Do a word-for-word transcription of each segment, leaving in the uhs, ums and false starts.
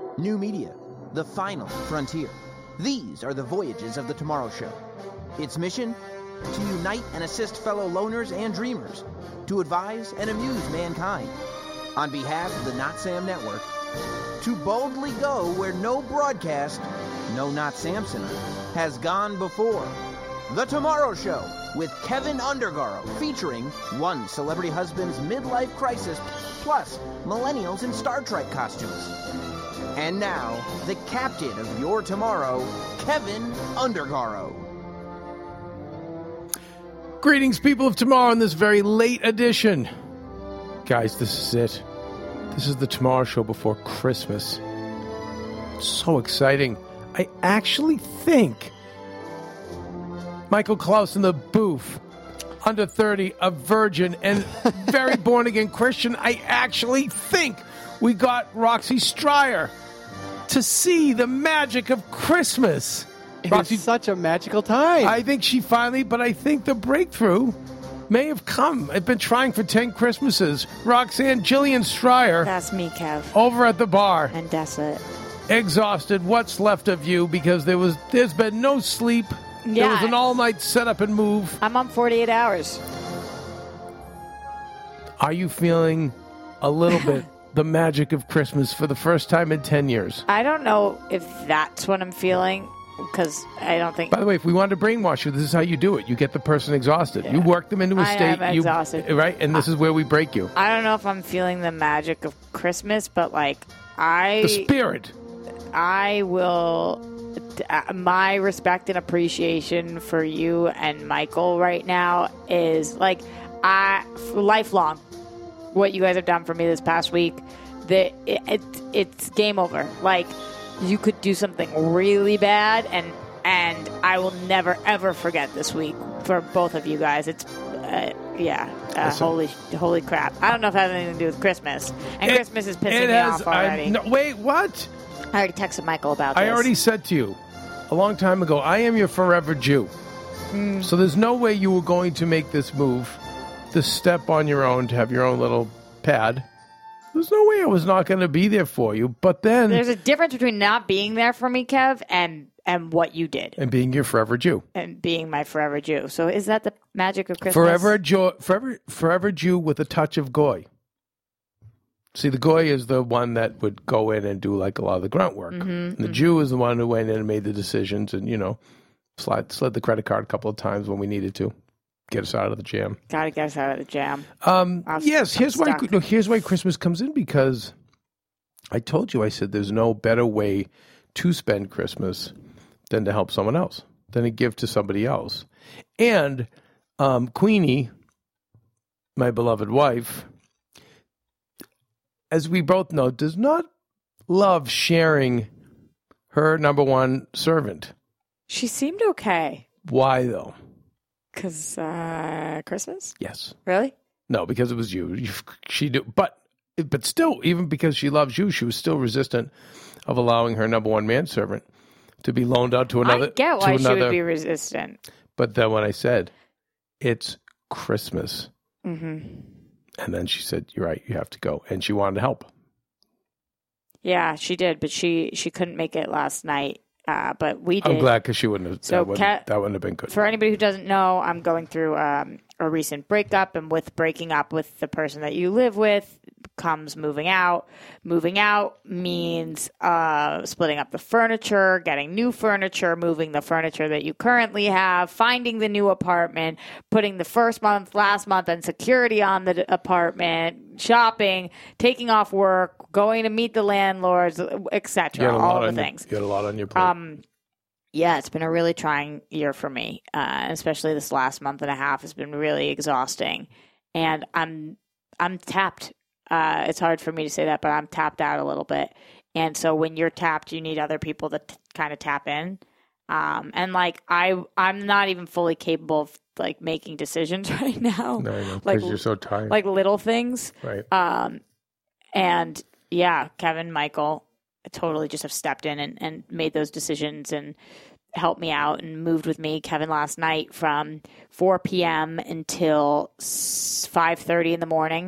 New media, the final frontier. These are the voyages of The Tomorrow Show. Its mission? To unite and assist fellow loners and dreamers, to advise and amuse mankind. On behalf of the Not Sam Network, to boldly go where no broadcast, no Not Samson, has gone before. The Tomorrow Show with Kevin Undergaro, featuring one celebrity husband's midlife crisis, plus millennials in Star Trek costumes. And now, the captain of your tomorrow, Kevin Undergaro. Greetings, people of tomorrow, in this very late edition. Guys, this is it. This is the Tomorrow Show before Christmas. So exciting. I actually think Michael Klaus in the booth, under thirty, a virgin, and very born-again Christian. I actually think we got Roxy Stryer to see the magic of Christmas. It's Roxy, such a magical time. I think she finally, but I think the breakthrough may have come. I've been trying for ten Christmases. Roxanne Jillian Stryer. That's me, Kev. Over at the bar. And that's it. Exhausted. What's left of you? Because there was, there's been no sleep. Yeah. There was an all-night setup and move. I'm on forty-eight hours. Are you feeling a little bit the magic of Christmas for the first time in ten years? I don't know if that's what I'm feeling, because I don't think... By the way, if we wanted to brainwash you, this is how you do it. You get the person exhausted. Yeah. You work them into a I state. am you, exhausted. Right? And this is where we break you. I don't know if I'm feeling the magic of Christmas, but, like, I... The spirit. I will... Uh, my respect and appreciation for you and Michael right now is, like, I lifelong. What you guys have done for me this past week, the it, it it's game over. Like, you could do something really bad, and and I will never ever forget this week for both of you guys. It's uh, yeah, uh, holy holy crap! I don't know if it has anything to do with Christmas, and it, Christmas is pissing me has, off already. No, wait, what? I already texted Michael about this. I already said to you a long time ago, I am your forever Jew. Mm. So there's no way you were going to make this move, this step on your own to have your own little pad. There's no way I was not going to be there for you. But then... There's a difference between not being there for me, Kev, and and what you did. And being your forever Jew. And being my forever Jew. So is that the magic of Christmas? Forever Jew, forever, forever Jew with a touch of goy. See, the goy is the one that would go in and do like a lot of the grunt work. Mm-hmm, and the mm-hmm. Jew is the one who went in and made the decisions and, you know, slid, slid the credit card a couple of times when we needed to. Get us out of the jam. Got to get us out of the jam. Um, I'll, yes, here's I'm why. No, here's why Christmas comes in, because I told you, I said there's no better way to spend Christmas than to help someone else, than to give to somebody else. And um, Queenie, my beloved wife, as we both know, does not love sharing her number one servant. She seemed okay. Why though? Because uh, Christmas? Yes. Really? No, because it was you. you she do, but but still, even because she loves you, she was still resistant of allowing her number one manservant to be loaned out to another. I get why to another, she would be resistant. But then when I said, it's Christmas, mm-hmm. and then she said, "You're right. You have to go," and she wanted to help. Yeah, she did, but she she couldn't make it last night. Uh, but we did. I'm glad, because she wouldn't have. So that, wouldn't, Kat, that wouldn't have been good. For anybody who doesn't know, I'm going through um, a recent breakup, and with breaking up with the person that you live with comes moving out. Moving out means uh, splitting up the furniture, getting new furniture, moving the furniture that you currently have, finding the new apartment, putting the first month, last month, and security on the apartment, shopping, taking off work, going to meet the landlords, et cetera. All the things. Your, you had a lot on your plate. Um, yeah, it's been a really trying year for me, uh, especially this last month and a half has been really exhausting, and I'm I'm tapped. Uh, it's hard for me to say that, but I'm tapped out a little bit. And so when you're tapped, you need other people to t- kind of tap in. Um, and like I, I'm not even fully capable of like making decisions right now. No, I know, because like you're so tired. Like little things. Right. Um, and yeah, Kevin, Michael, totally just have stepped in and, and made those decisions and helped me out and moved with me. Kevin last night from four p.m. until five thirty in the morning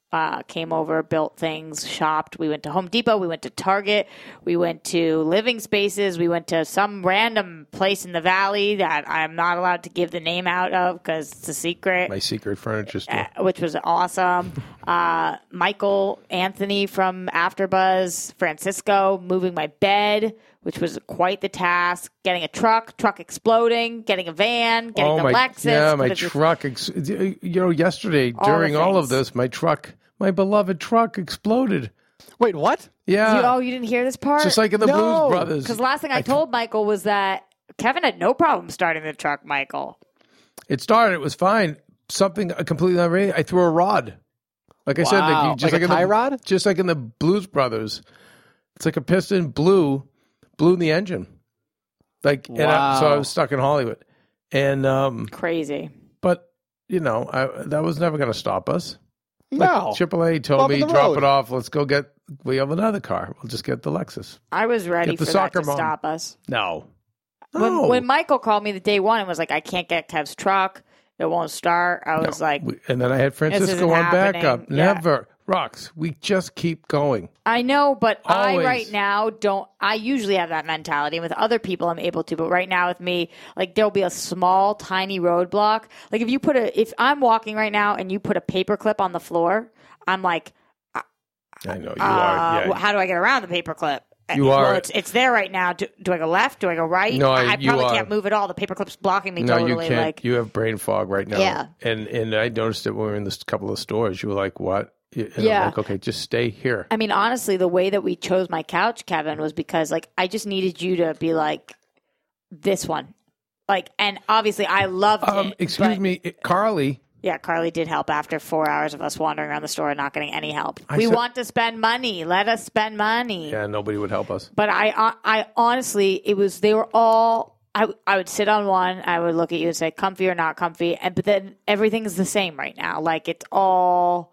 uh, came over, built things, shopped. We went to Home Depot. We went to Target. We went to Living Spaces. We went to some random place in the valley that I'm not allowed to give the name out of because it's a secret. My secret furniture store. Uh, which was awesome. uh, Michael Anthony from AfterBuzz, Francisco moving my bed, which was quite the task. Getting a truck, truck exploding, getting a van, getting oh the my, Lexus. Yeah, my truck. Ex- you know, yesterday all during all of this, my truck, my beloved truck, exploded. Wait, what? Yeah. You, oh, you didn't hear this part? Just like in the No. Blues Brothers. Because last thing I, I told Michael was that Kevin had no problem starting the truck, Michael. It started. It was fine. Something completely unrelated. I threw a rod. Like I said, like, Wow. you, just Like like, a in tie the, rod? just like in the Blues Brothers. It's like a piston blew, blew in the engine. Like, and I, so I Wow. was stuck in Hollywood, and um, Crazy. but you know, I, that was never going to stop us. No. Triple A told Bump in me, the drop road." it off. Let's go get. We have another car. We'll just get the Lexus. I was ready Get the for soccer that to mom. stop us. No, When, no. when Michael called me the day one and was like, I can't get Kev's truck. It won't start. I was like, We- and then I had Francisco isn't on happening. backup. Yeah. Never. Rocks. We just keep going. I know, but I Always. right now don't. I usually have that mentality. And with other people, I'm able to. But right now, with me, like there'll be a small, tiny roadblock. Like if you put a, if I'm walking right now and you put a paper clip on the floor, I'm like, I know you uh, are. Yeah. well, how do I get around the paper clip? You well, are. It's, it's there right now. Do, do I go left? Do I go right? No, I- I, you probably are. can't move at all. The paper clip's blocking me no, totally. you can't. Like You have brain fog right now. Yeah. And and I noticed it when we were in this couple of stores. You were like, "What?" And I'm Yeah. like, okay, just stay here. I mean, honestly, the way that we chose my couch, Kevin, was because like I just needed you to be like this one, like, and obviously I loved Um, it. excuse but- me, Carly. Yeah, Carly did help after four hours of us wandering around the store and not getting any help. I we said- want to spend money. Let us spend money. Yeah, nobody would help us. But I, I, I honestly, it was they were all. I, I would sit on one. I would look at you and say, "Comfy or not comfy?" And but then everything's the same right now. Like it's all,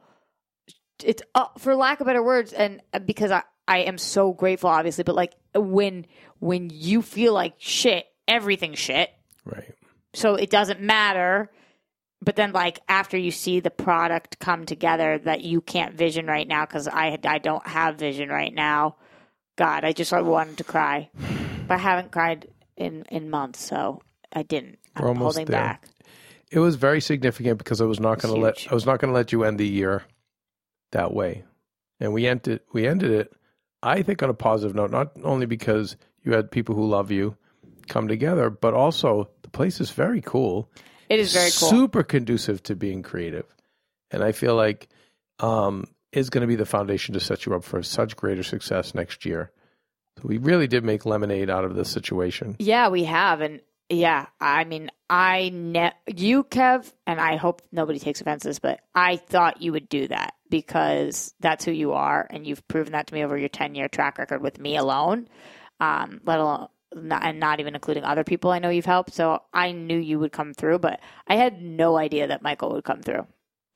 it's uh, for lack of better words, and uh, because I, I am so grateful, obviously. But like when when you feel like shit, everything's shit. Right. So it doesn't matter. But then, like after you see the product come together that you can't vision right now, because I I don't have vision right now. God, I just I wanted to cry, but I haven't cried in in months, so I didn't. We're I'm almost holding there. back. It was very significant because I was not going to let Huge. I was not going to let you end the year that way, and we ended we ended it. I think on a positive note, not only because you had people who love you come together, but also the place is very cool. It is very cool. Super conducive to being creative, and I feel like um, is going to be the foundation to set you up for such greater success next year. So we really did make lemonade out of this situation. Yeah, we have, and yeah, I mean, I ne- you, Kev, and I hope nobody takes offense to this, but I thought you would do that because that's who you are, and you've proven that to me over your ten-year track record with me alone, um, let alone. Not, and not even including other people I know you've helped. So I knew you would come through, but I had no idea that Michael would come through.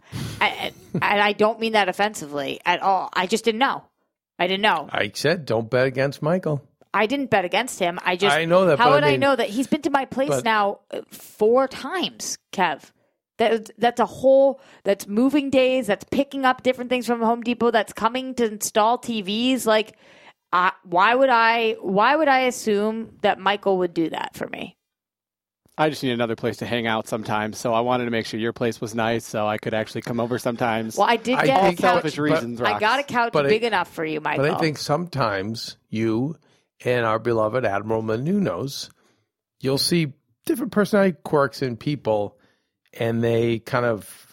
I, and I don't mean that offensively at all. I just didn't know. I didn't know. I said, don't bet against Michael. I didn't bet against him. I just I know that, How but I would I, mean- know that he's been to my place but- now uh, four times, Kev? That that's a whole. That's moving days. That's picking up different things from Home Depot. That's coming to install T Vs. Like, uh, why would I? Why would I assume that Michael would do that for me? I just need another place to hang out sometimes, so I wanted to make sure your place was nice, so I could actually come over sometimes. Well, I did I get a think- couch. Selfish reasons, I Rox. got a couch But I- big enough for you, Michael. But I think sometimes you and our beloved Admiral Menounos, you'll see different personality quirks in people, and they kind of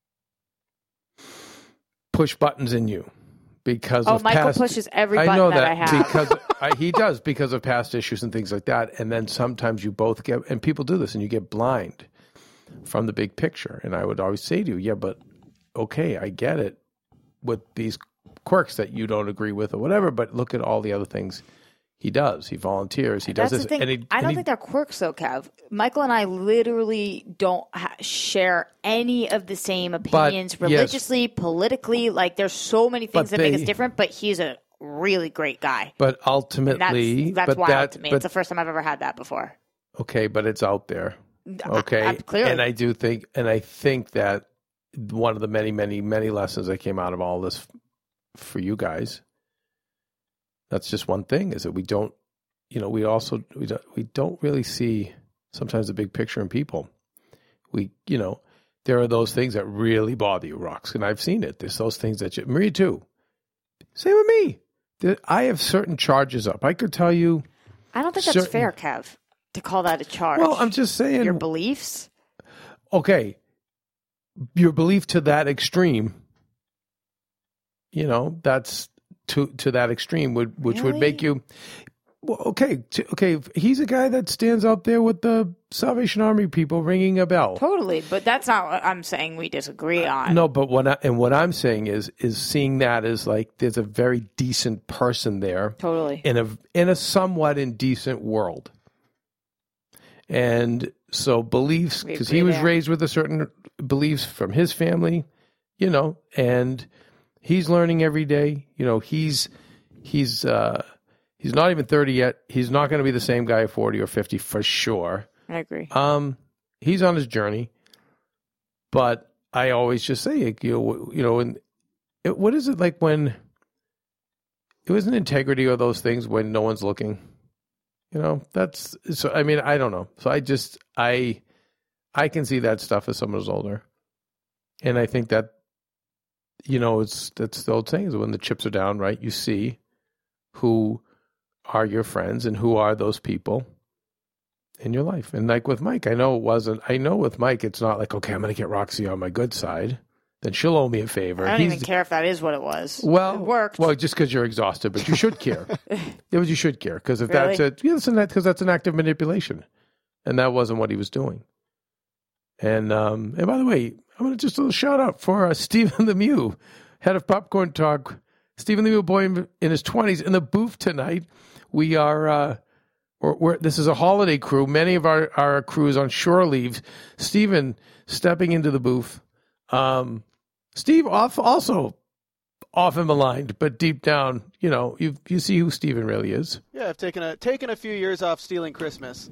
push buttons in you because Oh, of Michael past, pushes every I button know that that, I have. because I, he does because of past issues and things like that. And then sometimes you both get, and people do this, and you get blind from the big picture. And I would always say to you, yeah, but okay, I get it with these quirks that you don't agree with or whatever, but look at all the other things he does. He volunteers. He does That's this. the thing. And he, I and don't he- think they're quirks, though, Kev. Michael and I literally don't ha- share any of the same opinions yes. religiously, politically. Like, there's so many things But that make us they- different, but he's a really great guy. But And ultimately, that's that's but wild that, to me. but It's the first time I've ever had that before. okay, but it's out there. I- Okay, I- clearly. and I do think, and I think that one of the many, many, many lessons that came out of all this for you guys. That's just one thing, is that we don't, you know, we also, we don't, we don't really see sometimes the big picture in people. We, you know, there are those things that really bother you, Rox, and I've seen it. There's those things that you, Maria too. Same with me. There, I have certain charges up. I could tell you. I don't think that's certain, fair, Kev, to call that a charge. Well, I'm just saying. Your beliefs? Okay. Your belief to that extreme, you know, that's to to that extreme, would which Really? would make you. Well, okay, to, okay. He's a guy that stands out there with the Salvation Army people ringing a bell. Totally, but that's not what I'm saying we disagree on. No, but what I, and what I'm saying is is seeing that as like there's a very decent person there. Totally. In a in a somewhat indecent world. And so beliefs, because he was there. raised with a certain beliefs from his family, you know, and he's learning every day. You know, he's he's uh, he's not even thirty yet. He's not going to be the same guy at forty or fifty for sure. I agree. Um, he's on his journey, but I always just say, you know, you know, and it, what is it like when it was an integrity or those things when no one's looking? You know, that's so. I mean, I don't know. So I just I I can see that stuff as someone who's older, and I think that, you know, it's that's the old saying is when the chips are down, right? You see who are your friends and who are those people in your life. And like with Mike, I know it wasn't. I know with Mike, it's not like, okay, I'm going to get Roxy on my good side. Then she'll owe me a favor. I don't He's, even care if that is what it was. Well, it worked. Well, just because you're exhausted, but you should care. Yeah, but you should care because if Really? that's it, yeah, that's an because that's an act of manipulation, and that wasn't what he was doing. And um, and by the way, I'm going to just a little shout out for uh, Stephen Lemieux, head of Popcorn Talk. Stephen Lemieux, boy in, in his twenties, in the booth tonight. We are. Uh, we're, we're, this is a holiday crew. Many of our our crew is on shore leave. Stephen stepping into the booth. Um, Steve off also often maligned, but deep down, you know, you you see who Stephen really is. Yeah, I've taken a taken a few years off stealing Christmas.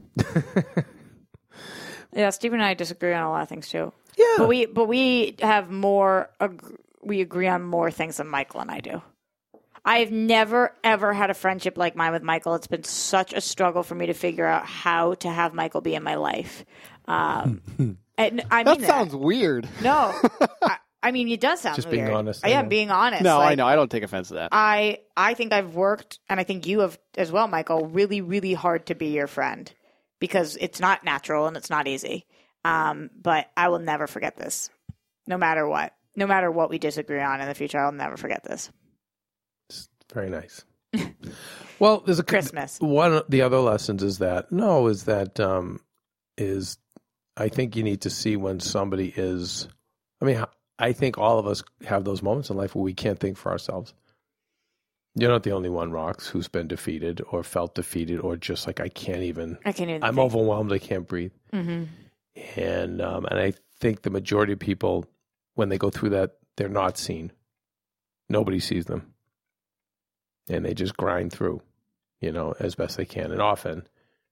Yeah, Steve and I disagree on a lot of things too. Yeah, But we but we have more ag- we agree on more things than Michael and I do. I've never ever had a friendship like mine with Michael. It's been such a struggle for me to figure out how to have Michael be in my life. Um, and I mean That sounds weird. No, I, I mean it does sound Just weird. being honest, I Yeah, know. being honest. No, I Like, know. I don't take offense to that. I I think I've worked, and I think you have as well, Michael, really, really hard to be your friend because it's not natural and it's not easy. Um, but I will never forget this, no matter what. No matter what we disagree on in the future, I'll never forget this. very nice. Well, there's a Christmas. One of the other lessons is that no, is that um, is I think you need to see when somebody is. I mean, I think all of us have those moments in life where we can't think for ourselves. You're not the only one, Rox, who's been defeated or felt defeated or just like I can't even. I can't even. I'm think. overwhelmed. I can't breathe. Mm-hmm. And um, and I think the majority of people, when they go through that, they're not seen. Nobody sees them. And they just grind through, you know, as best they can. And often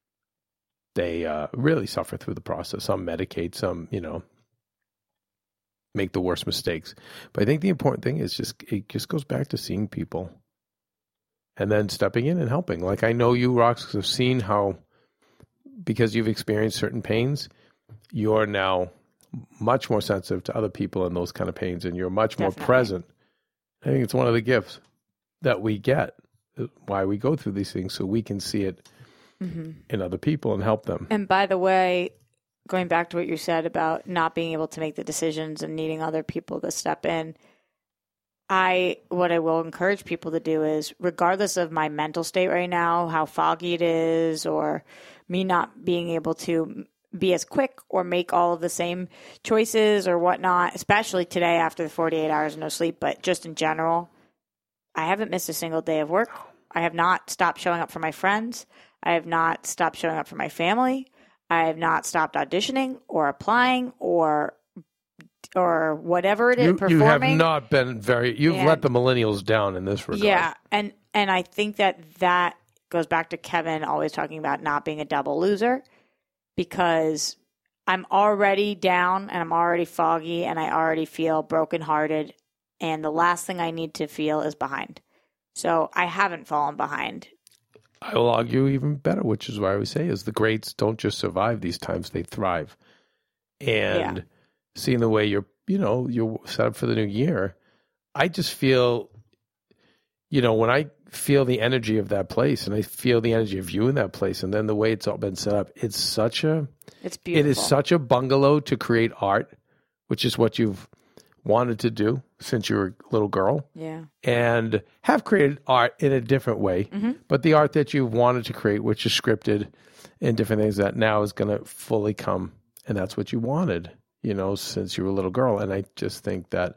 they uh, really suffer through the process. Some medicate, some, you know, make the worst mistakes. But I think the important thing is just, it just goes back to seeing people and then stepping in and helping. Like I know you, Rox, because I've seen how, because you've experienced certain pains, you're now much more sensitive to other people and those kind of pains, and you're much more Definitely. present. I think it's one of the gifts that we get, why we go through these things, so we can see it Mm-hmm. in other people and help them. And by the way, going back to what you said about not being able to make the decisions and needing other people to step in, I what I will encourage people to do is, regardless of my mental state right now, how foggy it is, or me not being able to be as quick or make all of the same choices or whatnot, especially today after the forty-eight hours of no sleep, but just in general, I haven't missed a single day of work. I have not stopped showing up for my friends. I have not stopped showing up for my family. I have not stopped auditioning or applying or or whatever it is, You, you performing. have not been very, you've And- let the millennials down in this regard. Yeah, and and I think that that goes back to Kevin always talking about not being a double loser, because I'm already down and I'm already foggy and I already feel brokenhearted. And the last thing I need to feel is behind. So I haven't fallen behind. I will argue even better, which is why I always say is the greats don't just survive these times, they thrive. And yeah. seeing the way you're, you know, you're set up for the new year, I just feel, you know, when I feel the energy of that place and I feel the energy of you in that place and then the way it's all been set up, it's such a, it's beautiful. It is such a bungalow to create art, which is what you've wanted to do since you were a little girl. Yeah. And have created art in a different way. Mm-hmm. But the art that you've wanted to create, which is scripted and different things that now is going to fully come. And that's what you wanted, you know, since you were a little girl. And I just think that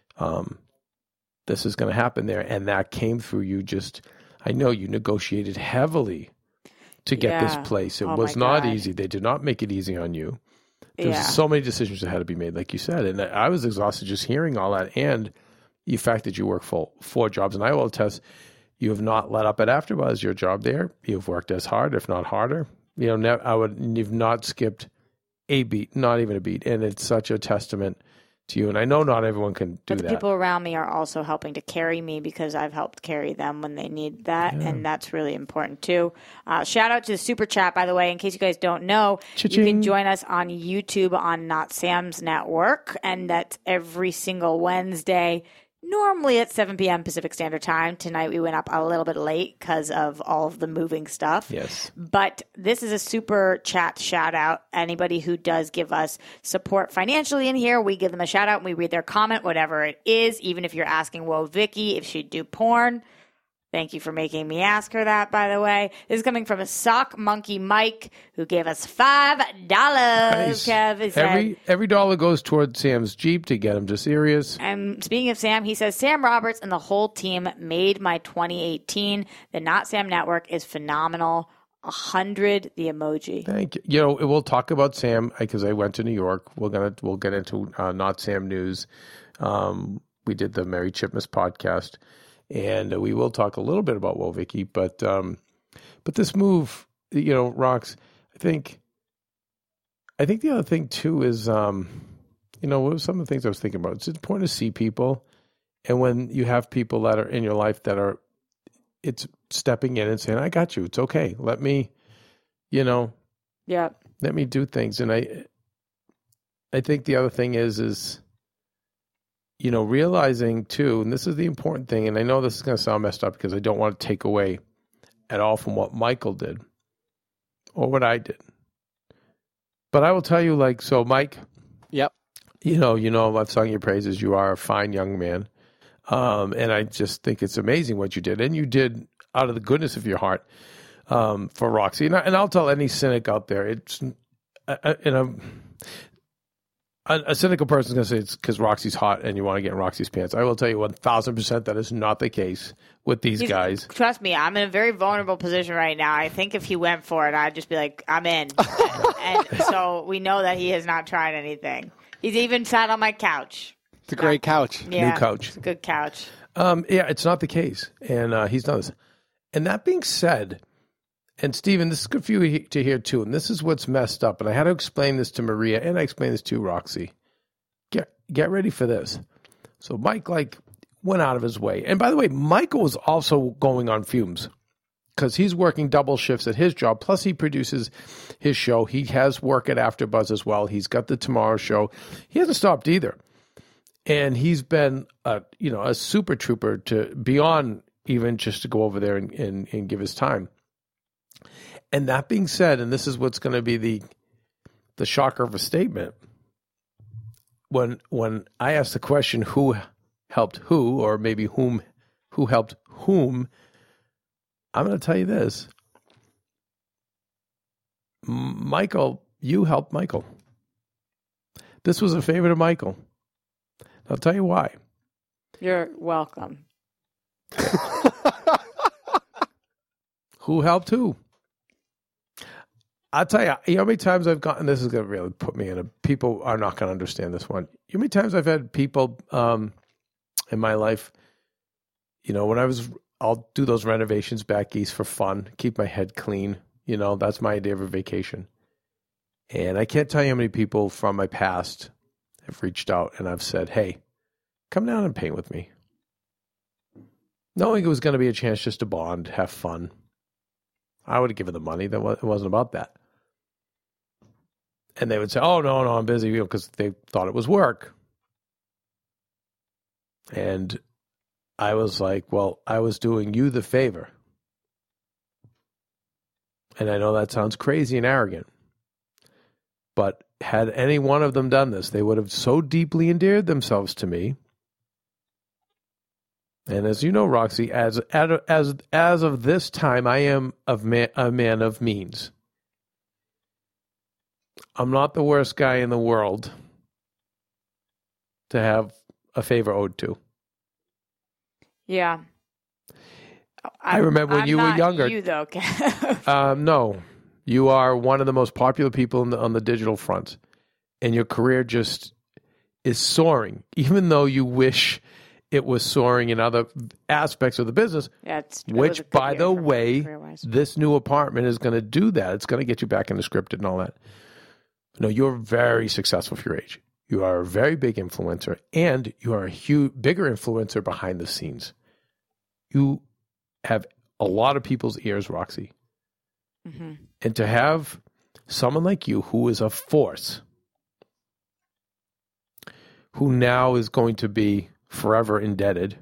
um, this is going to happen there. And that came through you just, I know you negotiated heavily to get yeah. this place. It oh was not God. easy. They did not make it easy on you. There yeah. was so many decisions that had to be made, like you said. And I was exhausted just hearing all that. And the fact that you work full four jobs. And I will attest, you have not let up at AfterBuzz, your job there. You've worked as hard, if not harder. You know, ne- I would, you've not skipped a beat, not even a beat. And it's such a testament to you. And I know not everyone can do but the that. People around me are also helping to carry me because I've helped carry them when they need that. Yeah. And that's really important too. Uh, shout out to the Super Chat, by the way, in case you guys don't know, Cha-ching. You can join us on YouTube on Not Sam's Network. And that's every single Wednesday, normally at seven p.m. Pacific Standard Time. Tonight we went up a little bit late because of all of the moving stuff. Yes. But this is a Super Chat shout out. Anybody who does give us support financially in here, we give them a shout out and we read their comment, whatever it is. Even if you're asking, whoa, Vicky, if she'd do porn. Thank you for making me ask her that, by the way. This is coming from a Sock Monkey Mike, who gave us five dollars. Nice. Kev, he said, every every dollar goes toward Sam's Jeep to get him to Sirius. And speaking of Sam, he says, Sam Roberts and the whole team made my twenty eighteen. The Not Sam Network is phenomenal. A hundred, the emoji. Thank you. You know, we'll talk about Sam because I went to New York. We're gonna we'll get into uh, Not Sam news. Um, we did the Mary Chipmas podcast. And we will talk a little bit about Whoa, Vicky, but um, but this move, you know, Rox, I think, I think the other thing too is, um, you know, what were some of the things I was thinking about? It's important to see people, and when you have people that are in your life that are, it's stepping in and saying, "I got you. It's okay. Let me, you know, yeah, let me do things." And I, I think the other thing is, is. You know, realizing too, and this is the important thing, and I know this is going to sound messed up because I don't want to take away at all from what Michael did or what I did. But I will tell you, like, so Mike, yep, you know, you know, I've sung your praises. You are a fine young man. Um, and I just think it's amazing what you did. And you did out of the goodness of your heart um, for Roxy. And, I, and I'll tell any cynic out there, it's, uh, you know, A, a cynical person is going to say it's because Roxy's hot and you want to get in Roxy's pants. I will tell you one thousand percent that is not the case with these He's, guys. Trust me, I'm in a very vulnerable position right now. I think if he went for it, I'd just be like, I'm in. and, and so we know that he has not tried anything. He's even sat on my couch. It's a great couch. Yeah, New couch. It's a good couch. Um, yeah, it's not the case. And uh, he's done this. And that being said, and Stephen, this is good for you to hear too, and this is what's messed up. And I had to explain this to Maria, and I explained this to Roxy. Get get ready for this. So Mike, like, went out of his way. And by the way, Michael was also going on fumes because he's working double shifts at his job. Plus, he produces his show. He has work at AfterBuzz as well. He's got the Tomorrow Show. He hasn't stopped either. And he's been, a, you know, a super trooper to beyond even just to go over there and, and, and give his time. And that being said, and this is what's going to be the the shocker of a statement, when when I ask the question, who helped who, or maybe whom, who helped whom, I'm going to tell you this. Michael, you helped Michael. This was a favor to Michael. I'll tell you why. You're welcome. Who helped who? I'll tell you, you know how many times I've gotten, this is going to really put me in a, people are not going to understand this one. You know how many times I've had people um, in my life, you know, when I was, I'll do those renovations back east for fun, keep my head clean. You know, that's my idea of a vacation. And I can't tell you how many people from my past have reached out and I've said, hey, come down and paint with me. Knowing it was going to be a chance just to bond, have fun. I would have given the money. That It wasn't about that. And they would say, oh, no, no, I'm busy, you know, because they thought it was work. And I was like, well, I was doing you the favor. And I know that sounds crazy and arrogant. But had any one of them done this, they would have so deeply endeared themselves to me. And as you know, Roxy, as as as of this time, I am of man, a man of means. I'm not the worst guy in the world to have a favor owed to. Yeah. I remember when I'm you were not younger. You though, Kev. Um, no, you are one of the most popular people in the, on the digital front, and your career just is soaring. Even though you wish it was soaring in other aspects of the business, Yeah, it's, it which, was a good by year the for me, way, career-wise. this new apartment is going to do that. It's going to get you back into scripted and all that. No, you're very successful for your age. You are a very big influencer, and you are a huge, bigger influencer behind the scenes. You have a lot of people's ears, Roxy. Mm-hmm. And to have someone like you who is a force, who now is going to be forever indebted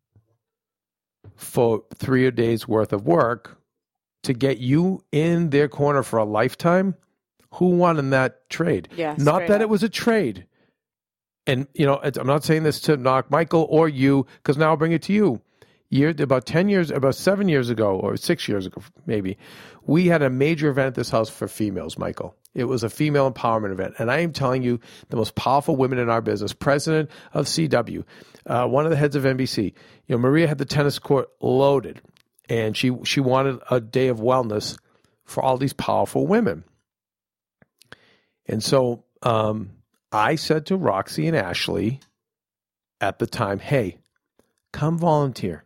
for three days worth of work to get you in their corner for a lifetime, who won in that trade? Yeah, not straight that up. it was a trade. And, you know, it's, I'm not saying this to knock Michael or you, because now I'll bring it to you. Year, about ten years, about seven years ago, or six years ago, maybe, we had a major event at this house for females, Michael. It was a female empowerment event. And I am telling you, the most powerful women in our business, president of C W, uh, one of the heads of N B C, you know, Maria had the tennis court loaded, and she, she wanted a day of wellness for all these powerful women. And so um, I said to Roxy and Ashley at the time, hey, come volunteer.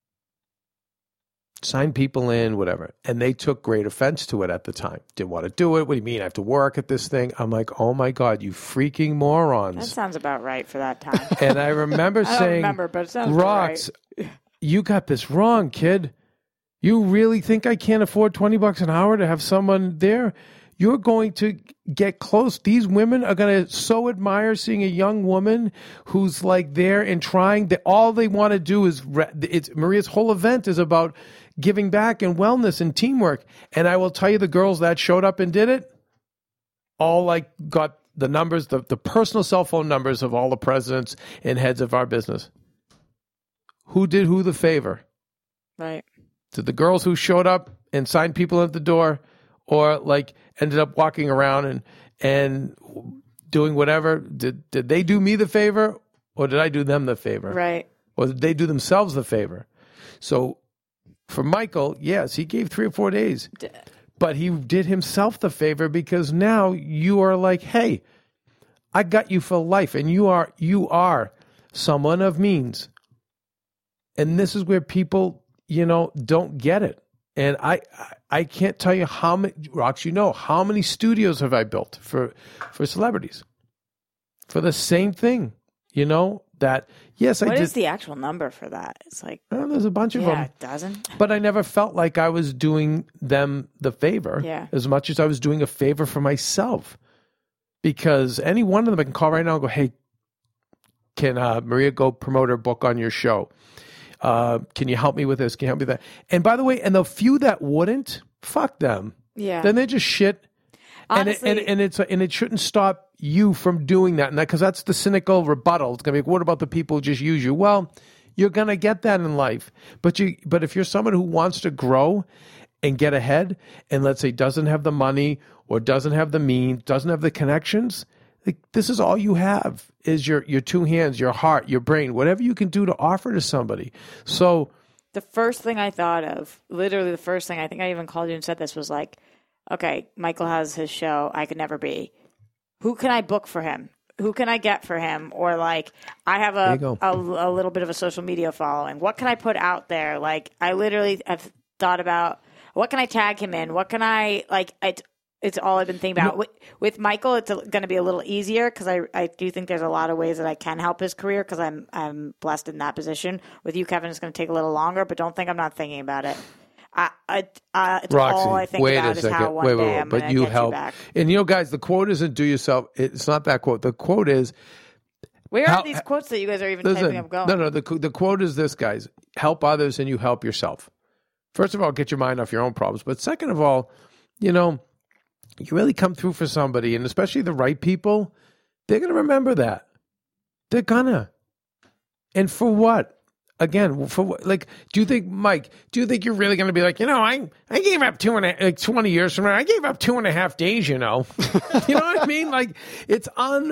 Sign people in, whatever. And they took great offense to it at the time. Didn't want to do it. What do you mean? I have to work at this thing. I'm like, oh my God, you freaking morons. That sounds about right for that time. And I remember I don't saying, remember, but it sounds about Rox, right. you got this wrong, kid. You really think I can't afford twenty bucks an hour to have someone there? You're going to get close. These women are going to so admire seeing a young woman who's like there and trying. That all they want to do is, re- it's Maria's whole event is about giving back and wellness and teamwork. And I will tell you, the girls that showed up and did it, all like got the numbers, the, the personal cell phone numbers of all the presidents and heads of our business. Who did who the favor? Right. Did the girls who showed up and signed people at the door, or like ended up walking around and and doing whatever? Did did they do me the favor, or did I do them the favor? Right. Or did they do themselves the favor? So for Michael, yes, he gave three or four days, D- but he did himself the favor, because now you are like, hey, I got you for life, and you are you are someone of means. And this is where people, you know, don't get it. And I, I, I can't tell you how many, Rox, you know, how many studios have I built for, for celebrities for the same thing, you know, that, yes, I What did. is the actual number for that? It's like, Oh, there's a bunch of yeah, them, it doesn't. but I never felt like I was doing them the favor Yeah. as much as I was doing a favor for myself, because any one of them I can call right now and go, hey, can uh, Maria go promote her book on your show? Uh, can you help me with this? Can you help me with that? And by the way, and the few that wouldn't, fuck them. Yeah. Then they're just shit. Honestly, and, it, and, and it's and it shouldn't stop you from doing that. And because that, that's the cynical rebuttal. It's gonna be, what about the people who just use you? Well, you're gonna get that in life. But you but if you're someone who wants to grow and get ahead, and let's say doesn't have the money or doesn't have the means, doesn't have the connections, like, this is all you have is your your two hands, your heart, your brain, whatever you can do to offer to somebody. So the first thing I thought of, literally the first thing, I think I even called you and said this, was like, okay, Michael has his show, I could never be. Who can I book for him? Who can I get for him? Or like, I have There you a, go. a, a little bit of a social media following. What can I put out there? Like, I literally have thought about, what can I tag him in? What can I, like, I, It's all I've been thinking about. No. With, with Michael, it's going to be a little easier because I, I do think there's a lot of ways that I can help his career because I'm I'm blessed in that position. With you, Kevin, it's going to take a little longer, but don't think I'm not thinking about it. I, I, uh, it's Roxy, all I think wait about a is second. how one wait, wait, day wait, I'm but going to you get help. you back. And you know, guys, the quote isn't "do yourself." It's not that quote. The quote is. Where how, are these quotes that you guys are even listen, typing up going? No, no. The the quote is this, guys: help others and you help yourself. First of all, get your mind off your own problems. But second of all, you know, you really come through for somebody, and especially the right people, they're going to remember that. They're gonna. And for what? Again, for what? Like, do you think, Mike, do you think you're really going to be like, you know, I I gave up two and a, like twenty years from now, I gave up two and a half days, you know? You know what I mean? Like, it's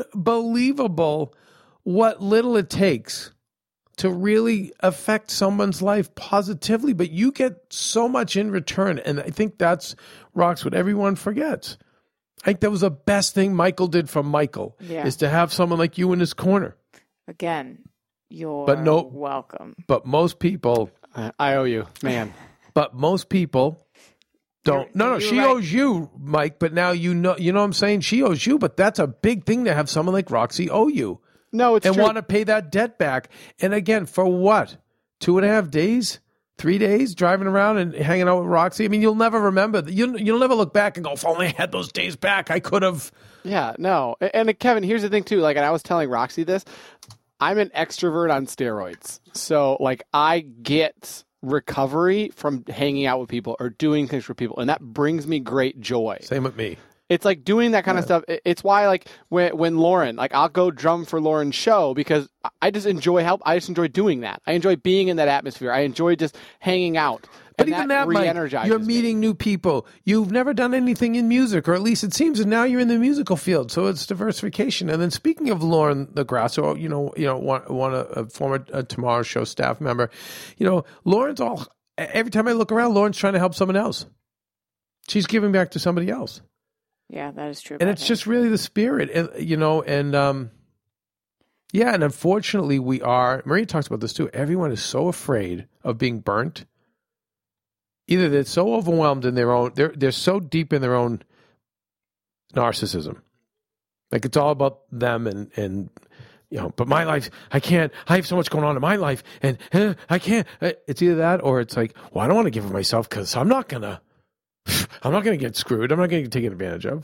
unbelievable what little it takes to really affect someone's life positively, but you get so much in return. And I think that's, Rox, what everyone forgets. I think that was the best thing Michael did for Michael, yeah. is to have someone like you in his corner. Again, you're but no, welcome. But most people... Uh, I owe you, man. But most people don't. You're, no, no, she right. owes you, Mike, but now you know, you know what I'm saying? She owes you, but that's a big thing to have someone like Roxy owe you. No, it's and true. want to pay that debt back. And again, for what? Two and a half days? Three days driving around and hanging out with Roxy? I mean, you'll never remember. You'll, you'll never look back and go, if only I had those days back, I could have. Yeah, no. And, and Kevin, here's the thing, too. Like, and I was telling Roxy this. I'm an extrovert on steroids. So, like, I get recovery from hanging out with people or doing things for people. And that brings me great joy. Same with me. It's like doing that kind yeah. of stuff. It's why, like, when when Lauren, like, I'll go drum for Lauren's show because I just enjoy help. I just enjoy doing that. I enjoy being in that atmosphere. I enjoy just hanging out. But even that, that Mike, you're meeting me. new people. You've never done anything in music, or at least it seems, and now you're in the musical field. So it's diversification. And then speaking of Lauren LaGrasso, you know, you know, one, one a, a former a Tomorrow Show staff member, you know, Lauren's all. Every time I look around, Lauren's trying to help someone else. She's giving back to somebody else. Yeah, that is true. And it's her. just really the spirit, and you know, and um, yeah, and unfortunately, we are. Maria talks about this too. Everyone is so afraid of being burnt. Either they're so overwhelmed in their own, they're they're so deep in their own narcissism, like it's all about them, and and you know. But my life, I can't. I have so much going on in my life, and uh, I can't. It's either that, or it's like, well, I don't want to give it myself because I'm not gonna. I'm not going to get screwed. I'm not going to get taken advantage of.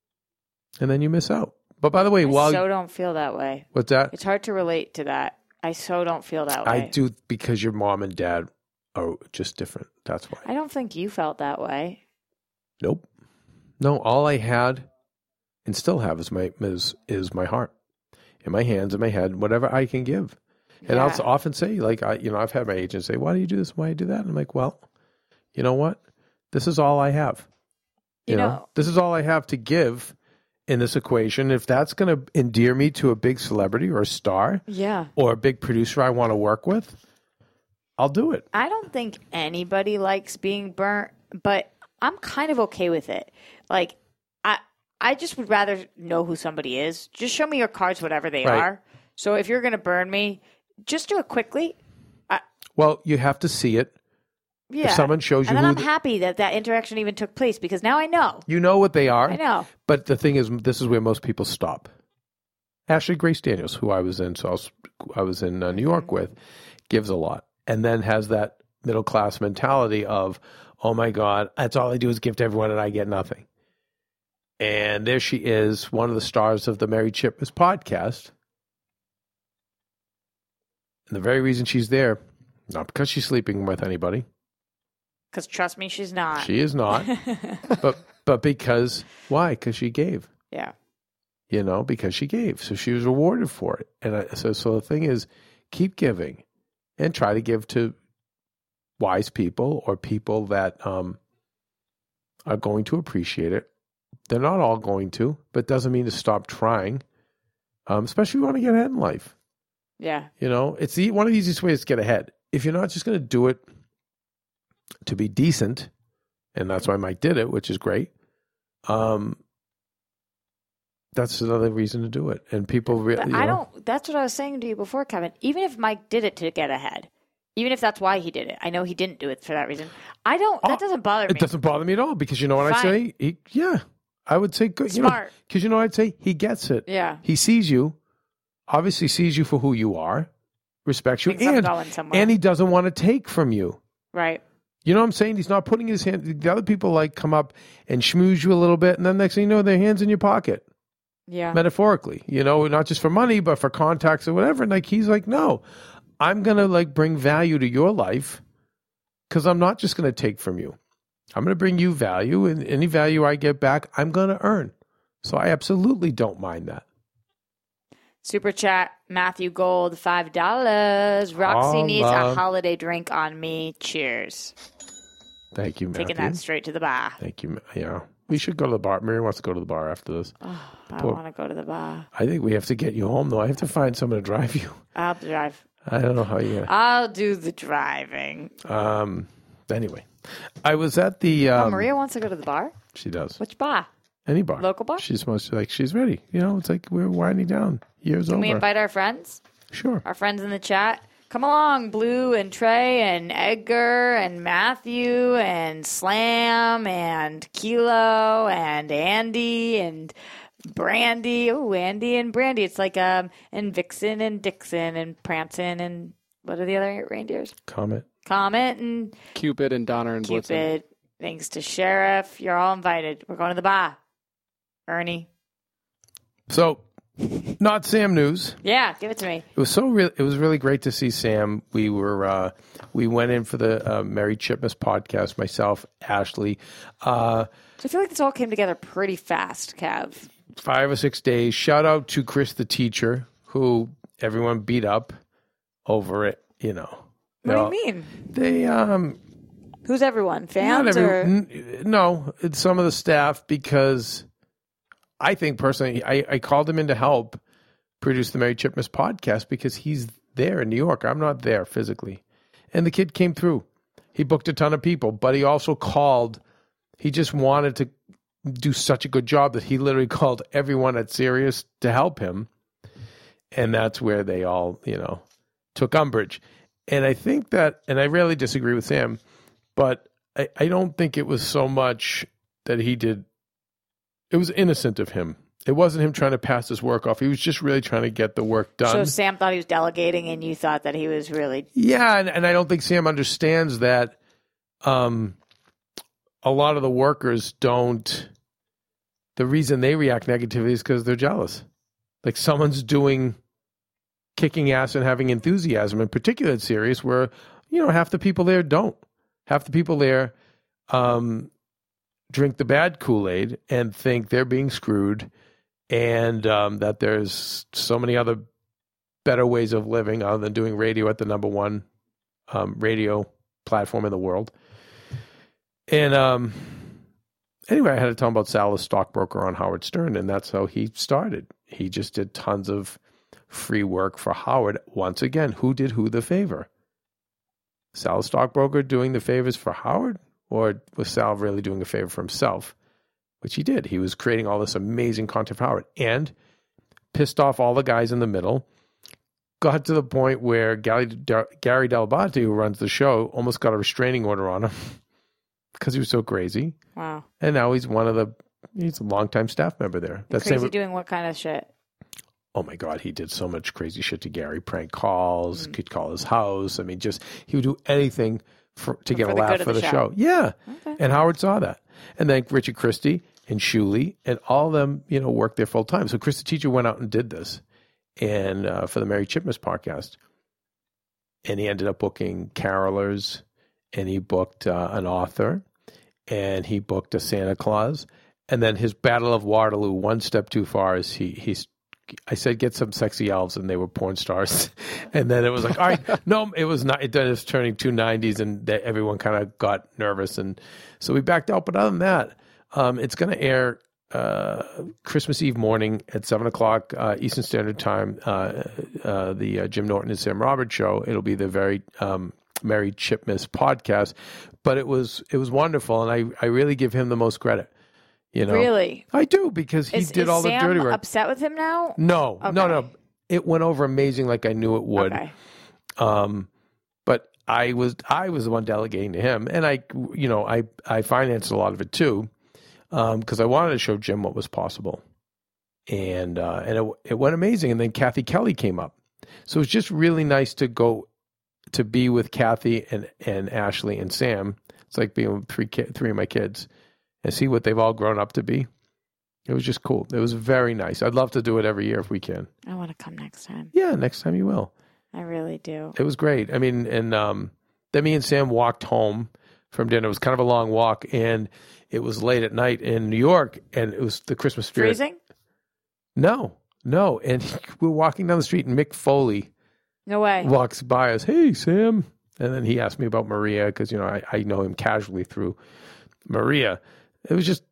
And then you miss out. But by the way, I while so don't feel that way. What's that? It's hard to relate to that. I so don't feel that way. I do, because your mom and dad are just different. That's why. I don't think you felt that way. Nope. No, all I had and still have is my is, is my heart, in my hands, in my head, whatever I can give. And yeah. I'll often say, like, I, you know, I've had my agent say, "Why do you do this? Why do you do that?" And I'm like, well, you know what? This is all I have. You, you know, know, this is all I have to give in this equation. If that's going to endear me to a big celebrity or a star, yeah, or a big producer I want to work with, I'll do it. I don't think anybody likes being burnt, but I'm kind of okay with it. Like, I, I just would rather know who somebody is. Just show me your cards, whatever they right. are. So if you're going to burn me, just do it quickly. I, well, you have to see it. Yeah. If someone shows you, and then who I'm the, happy that that interaction even took place because now I know. You know what they are. I know. But the thing is, this is where most people stop. Ashley Grace Daniels, who I was in, so I was, I was in uh, New York with, gives a lot, and then has that middle class mentality of, "Oh my God, that's all I do is give to everyone, and I get nothing." And there she is, one of the stars of the Mary Chipmas podcast, and the very reason she's there, not because she's sleeping with anybody. Because trust me, she's not. She is not. but but because, why? Because she gave. Yeah. You know, because she gave. So she was rewarded for it. And I, so, so the thing is, keep giving and try to give to wise people or people that um, are going to appreciate it. They're not all going to, but doesn't mean to stop trying, um, especially if you want to get ahead in life. Yeah. You know, it's the, one of the easiest ways to get ahead. If you're not just going to do it to be decent, and that's why Mike did it, which is great. Um, that's another reason to do it. And people really, I know, don't, that's what I was saying to you before, Kevin. Even if Mike did it to get ahead, even if that's why he did it, I know he didn't do it for that reason. I don't, that oh, doesn't bother me. It doesn't bother me at all because you know what Fine. I say? He, yeah. I would say good. Smart. Because you know, I'd say he gets it. Yeah. He sees you, obviously sees you for who you are, respects you, Thinks I'm and, going somewhere. and he doesn't want to take from you. Right. You know what I'm saying? He's not putting his hand. The other people like come up and schmooze you a little bit, and then next thing you know, their hands in your pocket. Yeah. Metaphorically, you know, not just for money, but for contacts or whatever. And like, he's like, no, I'm going to like bring value to your life because I'm not just going to take from you. I'm going to bring you value, and any value I get back, I'm going to earn. So I absolutely don't mind that. Super chat, Matthew Gold, five dollars. Roxy Oh, needs love. a holiday drink on me. Cheers. Thank you, Matthew. Taking that straight to the bar. Thank you. Ma- Yeah. We should go to the bar. Mary wants to go to the bar after this. Oh, I Poor- want to go to the bar. I think we have to get you home, though. I have to find someone to drive you. I'll drive. I don't know how you're going I'll do the driving. to. Um, anyway, I was at the. oh, Um, Maria wants to go to the bar? She does. Which bar? Any bar. Local bar? She's supposed to, like, she's ready. You know, it's like we're winding down. Years Can over. we invite our friends? Sure. Our friends in the chat? Come along, Blue and Trey and Edgar and Matthew and Slam and Kilo and Andy and Brandy. Oh, Andy and Brandy. It's like um and Vixen and Dixon and Prancin and what are the other reindeers? Comet. Comet and Cupid and Donner and Blitzen. Cupid. Thanks to Sheriff. You're all invited. We're going to the bar. Ernie. So, not Sam news. Yeah, give it to me. It was so real. It was really great to see Sam. We were uh, we went in for the uh, Merry Chipmas podcast. Myself, Ashley, uh, So I feel like this all came together pretty fast, Kev. five or six days. Shout out to Chris, the teacher, who everyone beat up over it. You know, What They're do you all- mean? They um Who's everyone? not Fans every- or n- no, it's some of the staff because I think personally, I, I called him in to help produce the Merry Chipmas podcast because he's there in New York. I'm not there physically. And the kid came through. He booked a ton of people, but he also called. He just wanted to do such a good job that he literally called everyone at Sirius to help him. And that's where they all, you know, took umbrage. And I think that, and I rarely disagree with Sam, but I, I don't think it was so much that he did. It was innocent of him. It wasn't him trying to pass his work off. He was just really trying to get the work done. so Sam thought he was delegating and you thought that he was really Yeah, and, and I don't think Sam understands that um, a lot of the workers don't, the reason they react negatively is because they're jealous. Like someone's doing, kicking ass and having enthusiasm, in particular at Sirius, where, you know, half the people there don't. Half the people there um, drink the bad Kool-Aid and think they're being screwed and um, that there's so many other better ways of living other than doing radio at the number one um, radio platform in the world. And um, anyway, I had to tell him about Sal, the stockbroker on Howard Stern, and that's how he started. He just did tons of free work for Howard. Once again, who did who the favor? Sal, the stockbroker, doing the favors for Howard? Or was Sal really doing a favor for himself? Which he did. He was creating all this amazing content for Howard and pissed off all the guys in the middle. Got to the point where Gary, Gary Delabate, who runs the show, almost got a restraining order on him because he was so crazy. wow. And now he's one of the, he's a longtime staff member there. That's Crazy same, doing what kind of shit? oh my God, he did so much crazy shit to Gary. Prank calls, Mm. could call his house. I mean, just, he would do anything for, to get For a the laugh good of for the the show. show. Yeah. Okay. And Howard saw that. And then Richard Christie and Shuley and all of them, you know, worked there full time. So Chris the teacher went out and did this and uh, for the Merry Chipmas podcast. And he ended up booking carolers and he booked uh, an author and he booked a Santa Claus. And then his Battle of Waterloo, one step too far, is he he's I said, get some sexy elves, and they were porn stars. And then it was like, all right, no, it was not. It was turning two nineties, and they, everyone kind of got nervous, and so we backed out. But other than that, um, it's going to air uh, Christmas Eve morning at seven o'clock uh, Eastern Standard Time. Uh, uh, the uh, Jim Norton and Sam Roberts show. It'll be the very um, Merry Chipmas podcast, but it was it was wonderful, and I I really give him the most credit. You know, Really? I do because he Is, did is all Sam the dirty work. upset with him now? No, Okay. no, no. It went over amazing, like I knew it would. Okay. Um, but I was I was the one delegating to him, and I, you know, I I financed a lot of it too. because I wanted to show Jim what was possible. And uh, and it, it went amazing. And then Kathy Kelly came up. So it's just really nice to go to be with Kathy and, and Ashley and Sam. It's like being with three, ki- three of my kids and see what they've all grown up to be. It was just cool. It was very nice. I'd love to do it every year if we can. I want to come next time. Yeah, next time you will. I really do. It was great. I mean, and um, then me and Sam walked home from dinner. It was kind of a long walk, and it was late at night in New York, and it was the Christmas spirit. Freezing? No, no. And we were walking down the street, and Mick Foley No way. walks by us. Hey, Sam. And then he asked me about Maria because, you know, I, I know him casually through Maria. It was just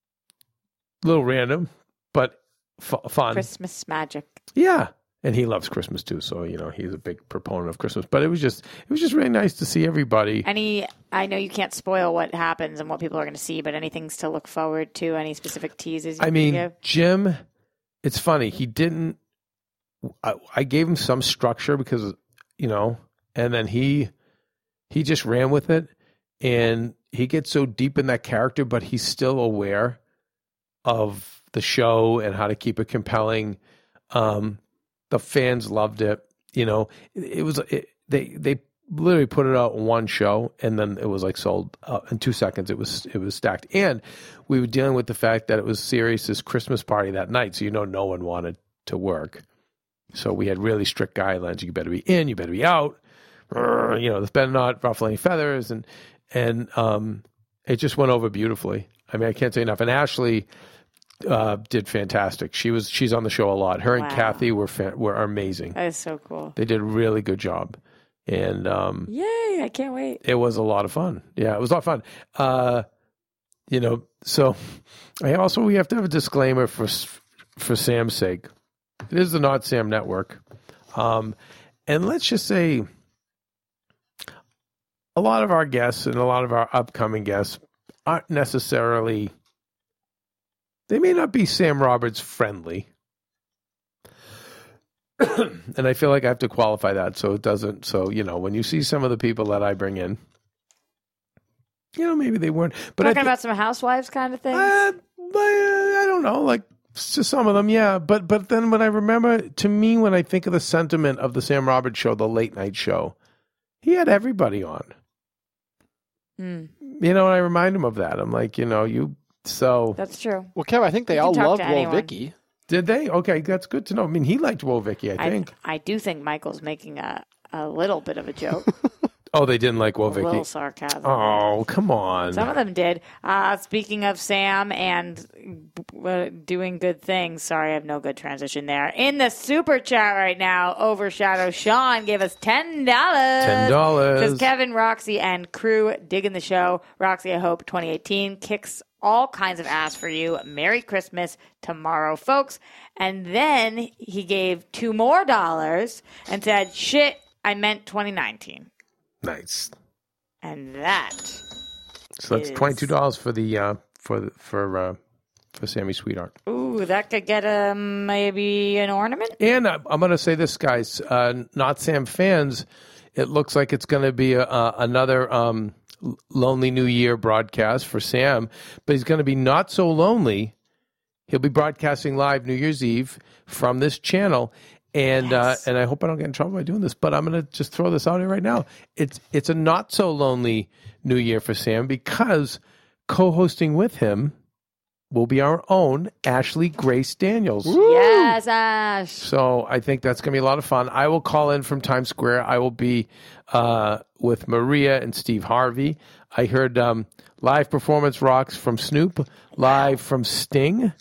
a little random, but f- fun. Christmas magic. Yeah. And he loves Christmas too. So, you know, he's a big proponent of Christmas. But it was just, it was just really nice to see everybody. Any, I know you can't spoil what happens and what people are going to see, but any things to look forward to? Any specific teases you I mean, give? Jim, it's funny. He didn't, I, I gave him some structure because, you know, and then he, he just ran with it. And he gets so deep in that character, but he's still aware of the show and how to keep it compelling. Um, the fans loved it. You know, it, it was, it, they, they literally put it out in one show and then it was like sold uh, in two seconds. It was, it was stacked. And we were dealing with the fact that it was Sirius's Christmas party that night. So, you know, no one wanted to work. So we had really strict guidelines. You better be in, you better be out. Uh, you know, this better not ruffle any feathers. And, and um, it just went over beautifully. I mean, I can't say enough. And Ashley uh, did fantastic. She was, she's on the show a lot. Her Wow. and Kathy were, fa- were amazing. That is so cool. They did a really good job. And um, Yay, I can't wait. it was a lot of fun. Yeah, it was a lot of fun. Uh, you know, so I also, we have to have a disclaimer for, for Sam's sake. It is the Not Sam Network. Um, and let's just say a lot of our guests and a lot of our upcoming guests aren't necessarily, they may not be Sam Roberts friendly. And I feel like I have to qualify that so it doesn't, so, you know, when you see some of the people that I bring in, you know, maybe they weren't. But Talking I th- about some housewives kind of thing? uh, but, uh, I don't know, like, to some of them, yeah. But but then when I remember, to me, when I think of the sentiment of the Sam Roberts show, the late night show, he had everybody on. Mm, You know, and I remind him of that. I'm like, you know, you, so. that's true. Well, Kev, I think they You can all talk loved to anyone. Wolvicki. Did they? Okay, that's good to know. I mean, he liked Wolvicki, I I, think. I do think Michael's making a, a little bit of a joke. Oh, they didn't like A little Wolvicki. sarcasm. Oh, come on. Some of them did. Uh, speaking of Sam and uh, doing good things, sorry, I have no good transition there. In the super chat right now, Overshadow Sean gave us ten dollars. ten dollars. Says Kevin, Roxy, and crew digging the show. Roxy, I hope twenty eighteen kicks all kinds of ass for you. Merry Christmas tomorrow, folks. And then he gave two more dollars and said, shit, I meant twenty nineteen. Nice. And that So that's is- twenty-two dollars for the, uh, for, the, for, uh, for Sammy Sweetheart. Ooh, that could get um maybe an ornament. And I, I'm going to say this, guys, uh, Not Sam fans, it looks like it's going to be a, a, another um, Lonely New Year broadcast for Sam, but he's going to be not so lonely. He'll be broadcasting live New Year's Eve from this channel. And Yes. uh, and I hope I don't get in trouble by doing this, but I'm going to just throw this out here right now. It's it's a not so lonely New Year for Sam because co-hosting with him will be our own Ashley Grace Daniels. Yes, Ash. So I think that's going to be a lot of fun. I will call in from Times Square. I will be uh, with Maria and Steve Harvey. I heard um, live performance rocks from Snoop, live from Sting.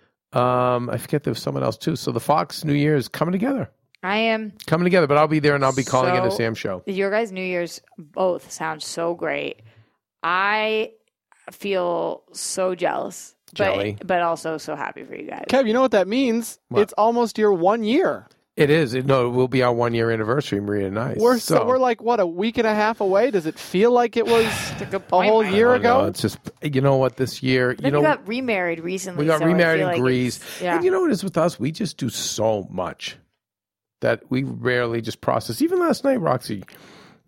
Um, I forget there was someone else too. So the Fox New Year is coming together. I am. Coming together, but I'll be there and I'll be calling in the So- Sam show. Your guys' New Year's both sound so great. I feel so jealous, Jelly. but but also so happy for you guys. Kev, you know what that means? What? It's almost your one year. It is. It, no, it will be our one year anniversary, Maria and I. We're so, we're like what, a week and a half away? Does it feel like it was a good a point, whole Mike. year I don't ago? know, it's just, you know what, this year, you Then know, you got remarried recently. we got so I remarried feel in like Greece. it's- Yeah. And you know what it is with us? We just do so much that we rarely just process. Even last night, Roxy,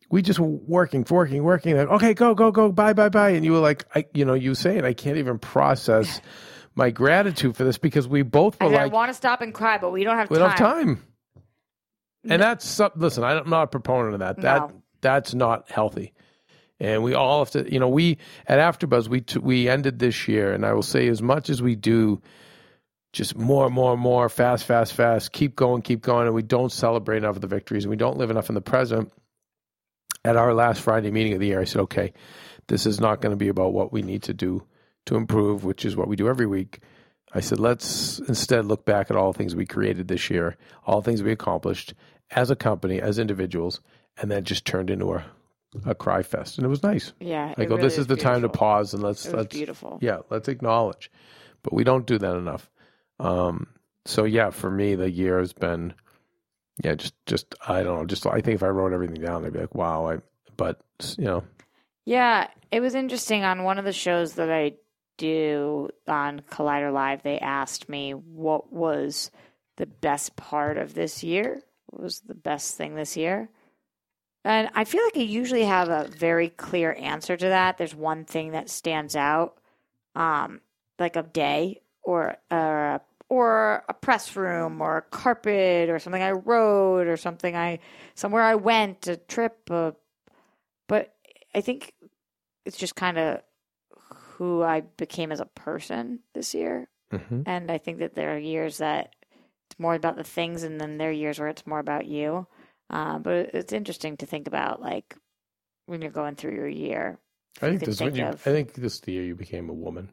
we just were working, working, working. Like, okay, go, go, go, bye, bye, bye. And you were like, I, you know, you saying, I can't even process my gratitude for this because we both were I, said, like, I want to stop and cry, but we don't have we time. don't have time. And that's some- listen. I'm not a proponent of that. That No. that's not healthy. And we all have to. You know, we at AfterBuzz we t- we ended this year, and I will say, as much as we do, just more and more and more, fast, fast, fast, keep going, keep going, and we don't celebrate enough of the victories, and we don't live enough in the present. At our last Friday meeting of the year, I said, okay, this is not going to be about what we need to do to improve, which is what we do every week. I said, let's instead look back at all the things we created this year, all the things we accomplished as a company, as individuals, and then just turned into a, a cry fest. And it was nice. Yeah. I it go, really this is the time to beautiful. pause and let's, It was let's, beautiful. yeah, let's acknowledge. But we don't do that enough. Um, so yeah, for me, the year has been, yeah, just, just, I don't know, just, I think if I wrote everything down, I'd be like, wow, I, but, you know, Yeah, it was interesting. On one of the shows that I do on Collider Live, they asked me what was the best part of this year. What was the best thing this year? And I feel like I usually have a very clear answer to that. There's one thing that stands out, um, like a day or a, or a press room or a carpet or something I wrote or something I somewhere I went, a trip. Uh, but I think it's just kind of who I became as a person this year. mm-hmm. And I think that there are years that it's more about the things, and then there are years where it's more about you. Uh, but it's interesting to think about, like, when you're going through your year. I think could this, think when you, of- I think this is the year you became a woman.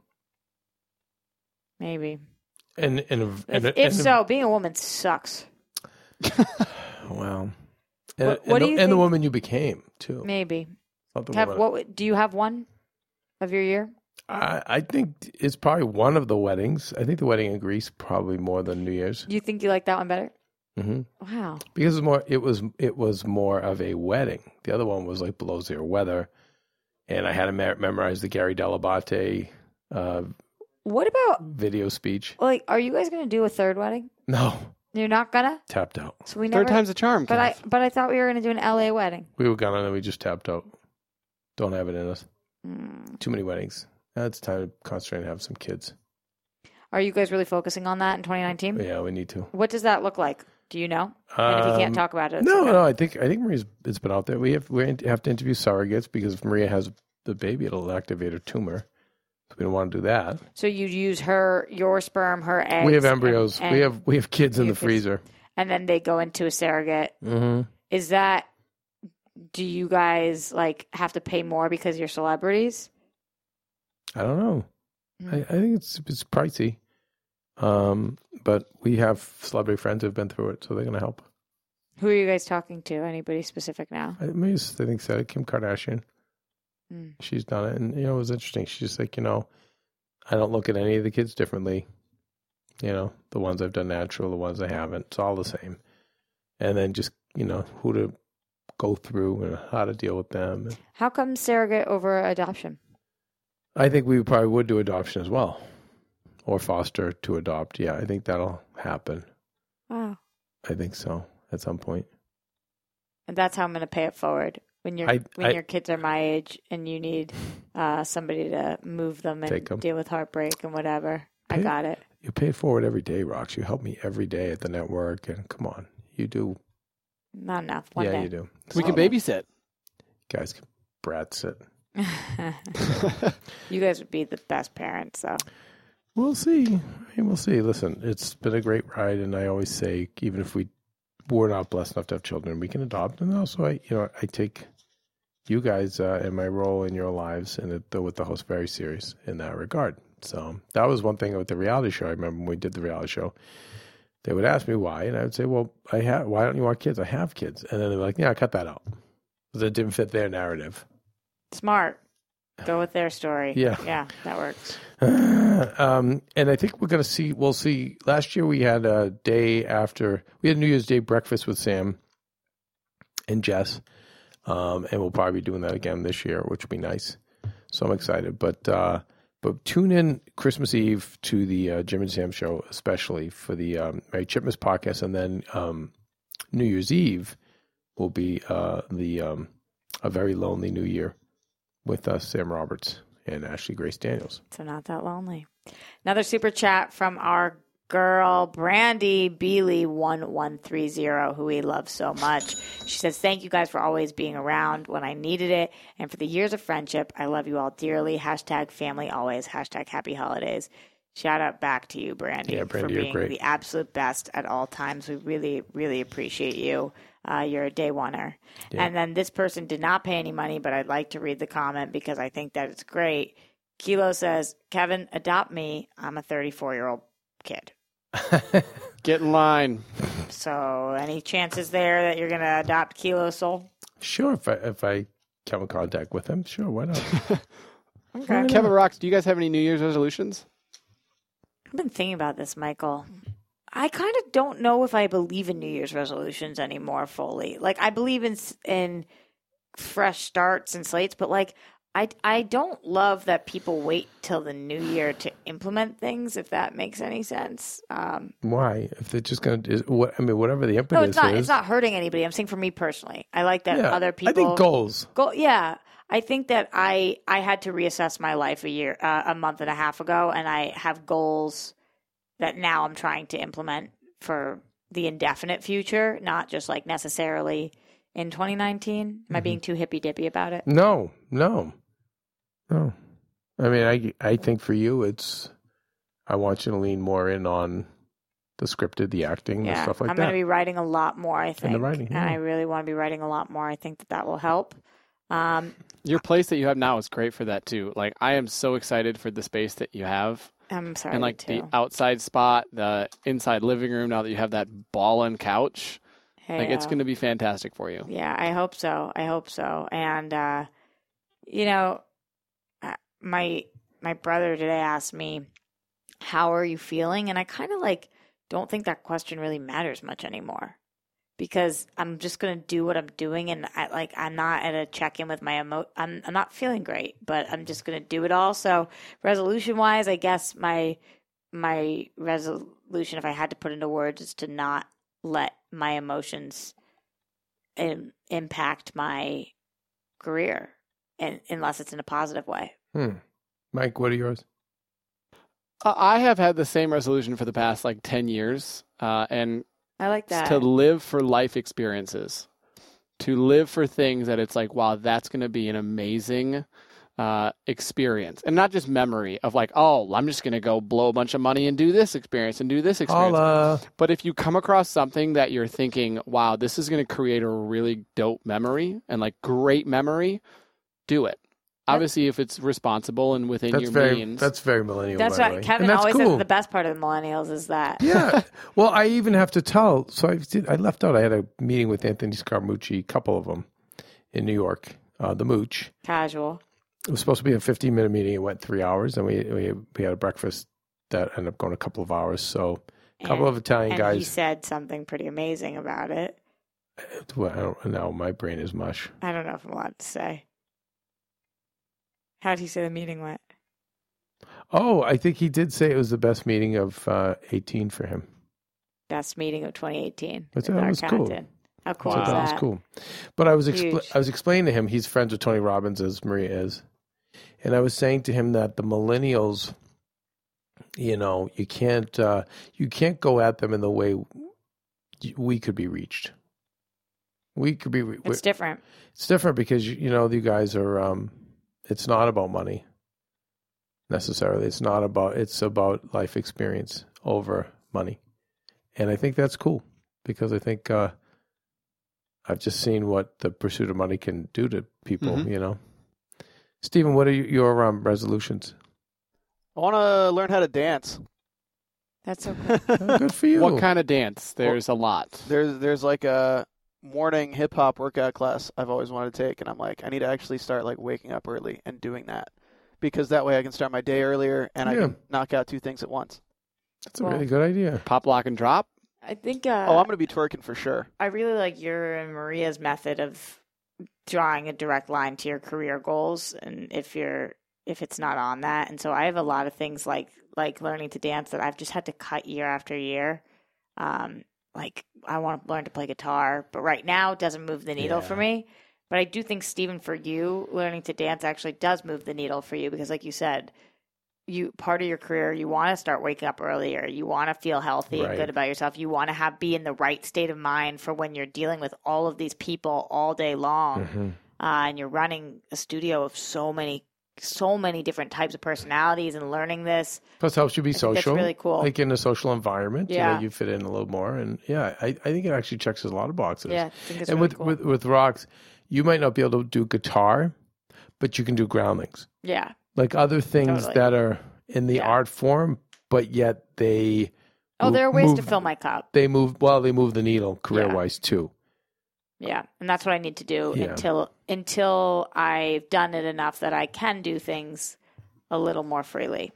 Maybe. And, and, If, and, if and so, being a woman sucks. well, and, What- and, what do the, you and the think- woman you became too. Maybe. Not the Have, woman- what do you have one of your year? I, I think it's probably one of the weddings. I think the wedding in Greece probably more than New Year's. Do you think you like that one better? Mm-hmm. Wow. Because it's more, it was it was more of a wedding. The other one was like below zero weather, and I had to me- memorize the Gary Dell'Abate uh, What about, video speech. like, are you guys going to do a third wedding? No, You're not gonna? tapped out. So we never. Third time's a charm. But I, Kev. but I thought we were going to do an L A wedding. We were gonna, and then we just tapped out. Don't have it in us. Mm. Too many weddings. Now it's time to concentrate and have some kids. Are you guys really focusing on that in twenty nineteen? Yeah, we need to. What does that look like? Do you know? And if you can't Um, talk about it, it's No, okay. no. I think I think Maria's it's been out there. We have we have to interview surrogates because if Maria has the baby, it'll activate her tumor. So we don't want to do that. So you use her, your sperm, her eggs. we have and- embryos. and- we have we have kids in you the have kids. freezer. and then they go into a surrogate. Mm-hmm. Is that? Do you guys like have to pay more because you're celebrities? I don't know. Mm. I, I think it's it's pricey. Um, but we have celebrity friends who've been through it, so they're going to help. Who are you guys talking to? Anybody specific now? I, maybe it's- I think so. Kim Kardashian. Mm. She's done it, and you know it was interesting. She's like, you know, I don't look at any of the kids differently. You know, the ones I've done natural, the ones I haven't, it's all the same. And then just you know who to go through and how to deal with them. How come surrogate over adoption? I think we probably would do adoption as well, or foster to adopt. Yeah, I think that'll happen. Wow. I think so at some point. And that's how I'm going to pay it forward. When your I- when I- your kids are my age and you need uh, somebody to move them and Take 'em. deal with heartbreak and whatever, I Pay- got it. You pay it forward every day, Rox. You help me every day at the network, and come on, you do. Not enough. One yeah, day. you do. we can babysit. Guys can brat sit. You guys would be the best parents, so We'll see. I mean, we'll see. Listen, it's been a great ride, and I always say, even if we were not blessed enough to have children, we can adopt. And also, I, you know, I take you guys uh, and my role in your lives and it, with the host very serious in that regard. So that was one thing with the reality show. I remember when we did the reality show, they would ask me why, and I would say, "Well, I have. Why don't you want kids? I have kids." And then they're like, "Yeah, cut that out because it didn't fit their narrative." smart. Go with their story. Yeah. Yeah, that works. um, and I think we're going to see, we'll see. Last year we had a day after, we had New Year's Day breakfast with Sam and Jess. Um, and we'll probably be doing that again this year, which will be nice. So I'm excited. But uh, but tune in Christmas Eve to the uh, Jim and Sam show, especially for the um, Merry Chipmas podcast. And then um, New Year's Eve will be uh, the um, a very lonely new year with uh, Sam Roberts and Ashley Grace Daniels. So not that lonely. Another super chat from our girl, Brandy Beely one one three zero, who we love so much. She says, thank you guys for always being around when I needed it and for the years of friendship. I love you all dearly. Hashtag family always. Hashtag happy holidays. Shout out back to you, Brandy, Yeah, Brandy, for you're being great. the absolute best at all times. We really, really appreciate you. Uh, you're a day oneer. Yeah. And then this person did not pay any money, but I'd like to read the comment because I think that it's great. Kilo says, Kevin, adopt me. I'm a thirty-four-year-old kid. Get in line. So any chances there that you're going to adopt Kilo Soul? Sure, if I, if I come in contact with him, sure, why not? Okay. Kevin Rocks, do you guys have any New Year's resolutions? I've been thinking about this, Michael. I kind of don't know if I believe in New Year's resolutions anymore fully. Like, I believe in in fresh starts and slates, but like, I, I don't love that people wait till the new year to implement things, if that makes any sense. Um, Why? If they're just going to, what I mean, whatever the no, impetus it's not. is. It's not hurting anybody. I'm saying for me personally, I like that Yeah, other people. I think goals. Go, yeah. I think that I I had to reassess my life a year, uh, a month and a half ago, and I have goals that now I'm trying to implement for the indefinite future, not just like necessarily in twenty nineteen. Am I being too hippy dippy about it? No, no, no. I mean, I I think for you, it's I want you to lean more in on the scripted, the acting, and Yeah, stuff like I'm that. going to be writing a lot more. I think, the writing, and yeah. I really want to be writing a lot more. I think that that will help. Um, Your place that you have now is great for that too. Like, I am so excited for the space that you have. I'm sorry, And like too. the outside spot, the inside living room, now that you have that ball-in couch, Hey, like it's uh, going to be fantastic for you. Yeah, I hope so. I hope so. And uh, you know, uh, my my brother today asked me, "How are you feeling?" And I kind of like don't think that question really matters much anymore because I'm just gonna do what I'm doing, and I like I'm not at a check in with my emo. I'm I'm not feeling great, but I'm just gonna do it all. So resolution wise, I guess my my resolution, if I had to put into words, is to not let my emotions im- impact my career, and unless it's in a positive way. Hmm. Mike, what are yours? Uh, I have had the same resolution for the past like ten years, uh, and I like it's that. to live for life experiences, to live for things that it's like, wow, that's going to be an amazing uh, experience, and not just memory of like, oh, I'm just going to go blow a bunch of money and do this experience and do this experience. Holla. But if you come across something that you're thinking, wow, this is going to create a really dope memory and like great memory, do it. Obviously, if it's responsible and within That's your very means. that's very millennial. That's by the what way. Kevin And that's always cool. says. The best part of the millennials is that. Yeah. Well, I even have to tell. So I did. I left out. I had a meeting with Anthony Scaramucci, a couple of them, in New York. Uh, the Mooch. Casual. It was supposed to be a fifteen minute meeting. It went three hours, and we we we had a breakfast that ended up going a couple of hours. So a couple And- of Italian and guys. he said something pretty amazing about it. Well, I don't know. My brain is mush. I don't know if I'm allowed to say. How did he say the meeting went? Oh, I think he did say it was the best meeting of uh, eighteen for him. Best meeting of twenty eighteen. That's- with that our was cool. captain. How cool So is that that? was cool. But I was expl- Huge. I was explaining to him he's friends with Tony Robbins as Maria is, and I was saying to him that the millennials, you know, you can't uh, you can't go at them in the way we could be reached. We could be. Re- It's different. It's different because you know you guys are. Um, it's not about money necessarily. It's not about. It's about life experience over money, and I think that's cool because I think uh, I've just seen what the pursuit of money can do to people. Mhm. You know, Stephen, what are you, your um, resolutions? I want to learn how to dance. That's okay. Oh, good for you. What kind of dance? There's a lot. There's there's like a morning hip hop workout class I've always wanted to take, and I'm like, I need to actually start like waking up early and doing that, because that way I can start my day earlier and I Yeah. can knock out two things at once. That's a really good idea. Pop, lock, and drop. I think. Uh, oh, I'm gonna be twerking for sure. I really like your and Maria's method of drawing a direct line to your career goals, and if you're if it's not on that, and so I have a lot of things like like learning to dance that I've just had to cut year after year. Um, like I want to learn to play guitar, but right now it doesn't move the needle Yeah. for me. But I do think, Stephen, for you, learning to dance actually does move the needle for you because, like you said, you part of your career, you want to start waking up earlier. You want to feel healthy Right. and good about yourself. You want to have be in the right state of mind for when you're dealing with all of these people all day long, Mm-hmm. uh, and you're running a studio of so many, so many different types of personalities and learning this. Plus, helps you be I think that's social. really cool. Like in a social environment, you Yeah. know, you fit in a little more. And yeah, I, I think it actually checks a lot of boxes. Yeah, I think it's and really with, cool. with with rocks, you might not be able to do guitar, but you can do groundlings, yeah, like other things Totally. that are in the Yeah. art form, but yet they. Oh, there are ways move, to fill my cup. They move well. They move the needle career wise too. Yeah, and that's what I need to do Yeah. until until I've done it enough that I can do things a little more freely,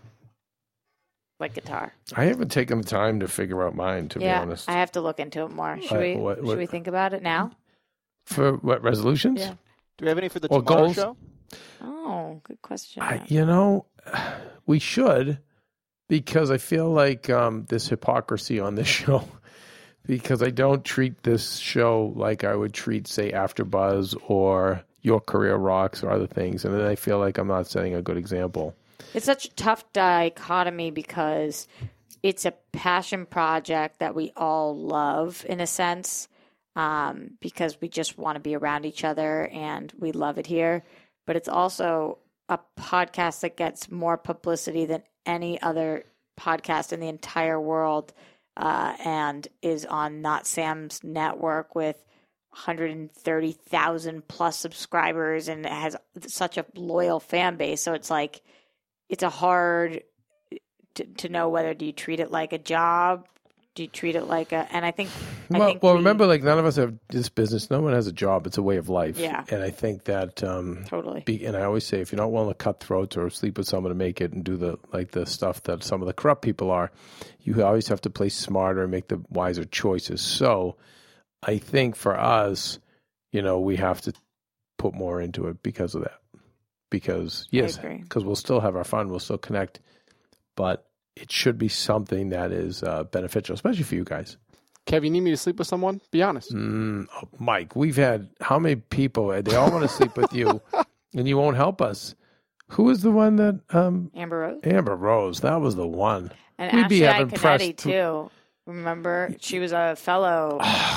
like guitar. I haven't taken the time to figure out mine, to yeah, be honest. I have to look into it more. Should I- we? what- should what- we think about it now? For what resolutions? Yeah. Do we have any for the Or tomorrow goals? show? Oh, good question. I, you know, we should, because I feel like um, there's hypocrisy on this show. Because I don't treat this show like I would treat, say, AfterBuzz or Your Career Rocks or other things, and then I feel like I'm not setting a good example. It's such a tough dichotomy because it's a passion project that we all love in a sense, um, because we just want to be around each other and we love it here. But it's also a podcast that gets more publicity than any other podcast in the entire world, uh, and is on Not Sam's network with one hundred thirty thousand plus subscribers and has such a loyal fan base. So it's like, it's a hard to, to know whether do you treat it like a job, do you treat it like a, and I think, I well, think well we- remember, like, none of us have this business. No one has a job. It's a way of life. Yeah. And I think that, um, Totally. be, and I always say, if you're not willing to cut throats or sleep with someone to make it and do the, like, the stuff that some of the corrupt people are, you always have to play smarter and make the wiser choices. So I think for us, you know, we have to put more into it because of that. Because, yes, agree. because we'll still have our fun, we'll still connect, but it should be something that is uh, beneficial, especially for you guys. Kev, you need me to sleep with someone? Be honest. Mm, oh, Mike, we've had how many people? They all want to sleep with you, and you won't help us. Who was the one that um, Amber Rose. Amber Rose? That was the one. And We'd be Ashley having Iaconetti, pressed- too. Remember? She was a fellow.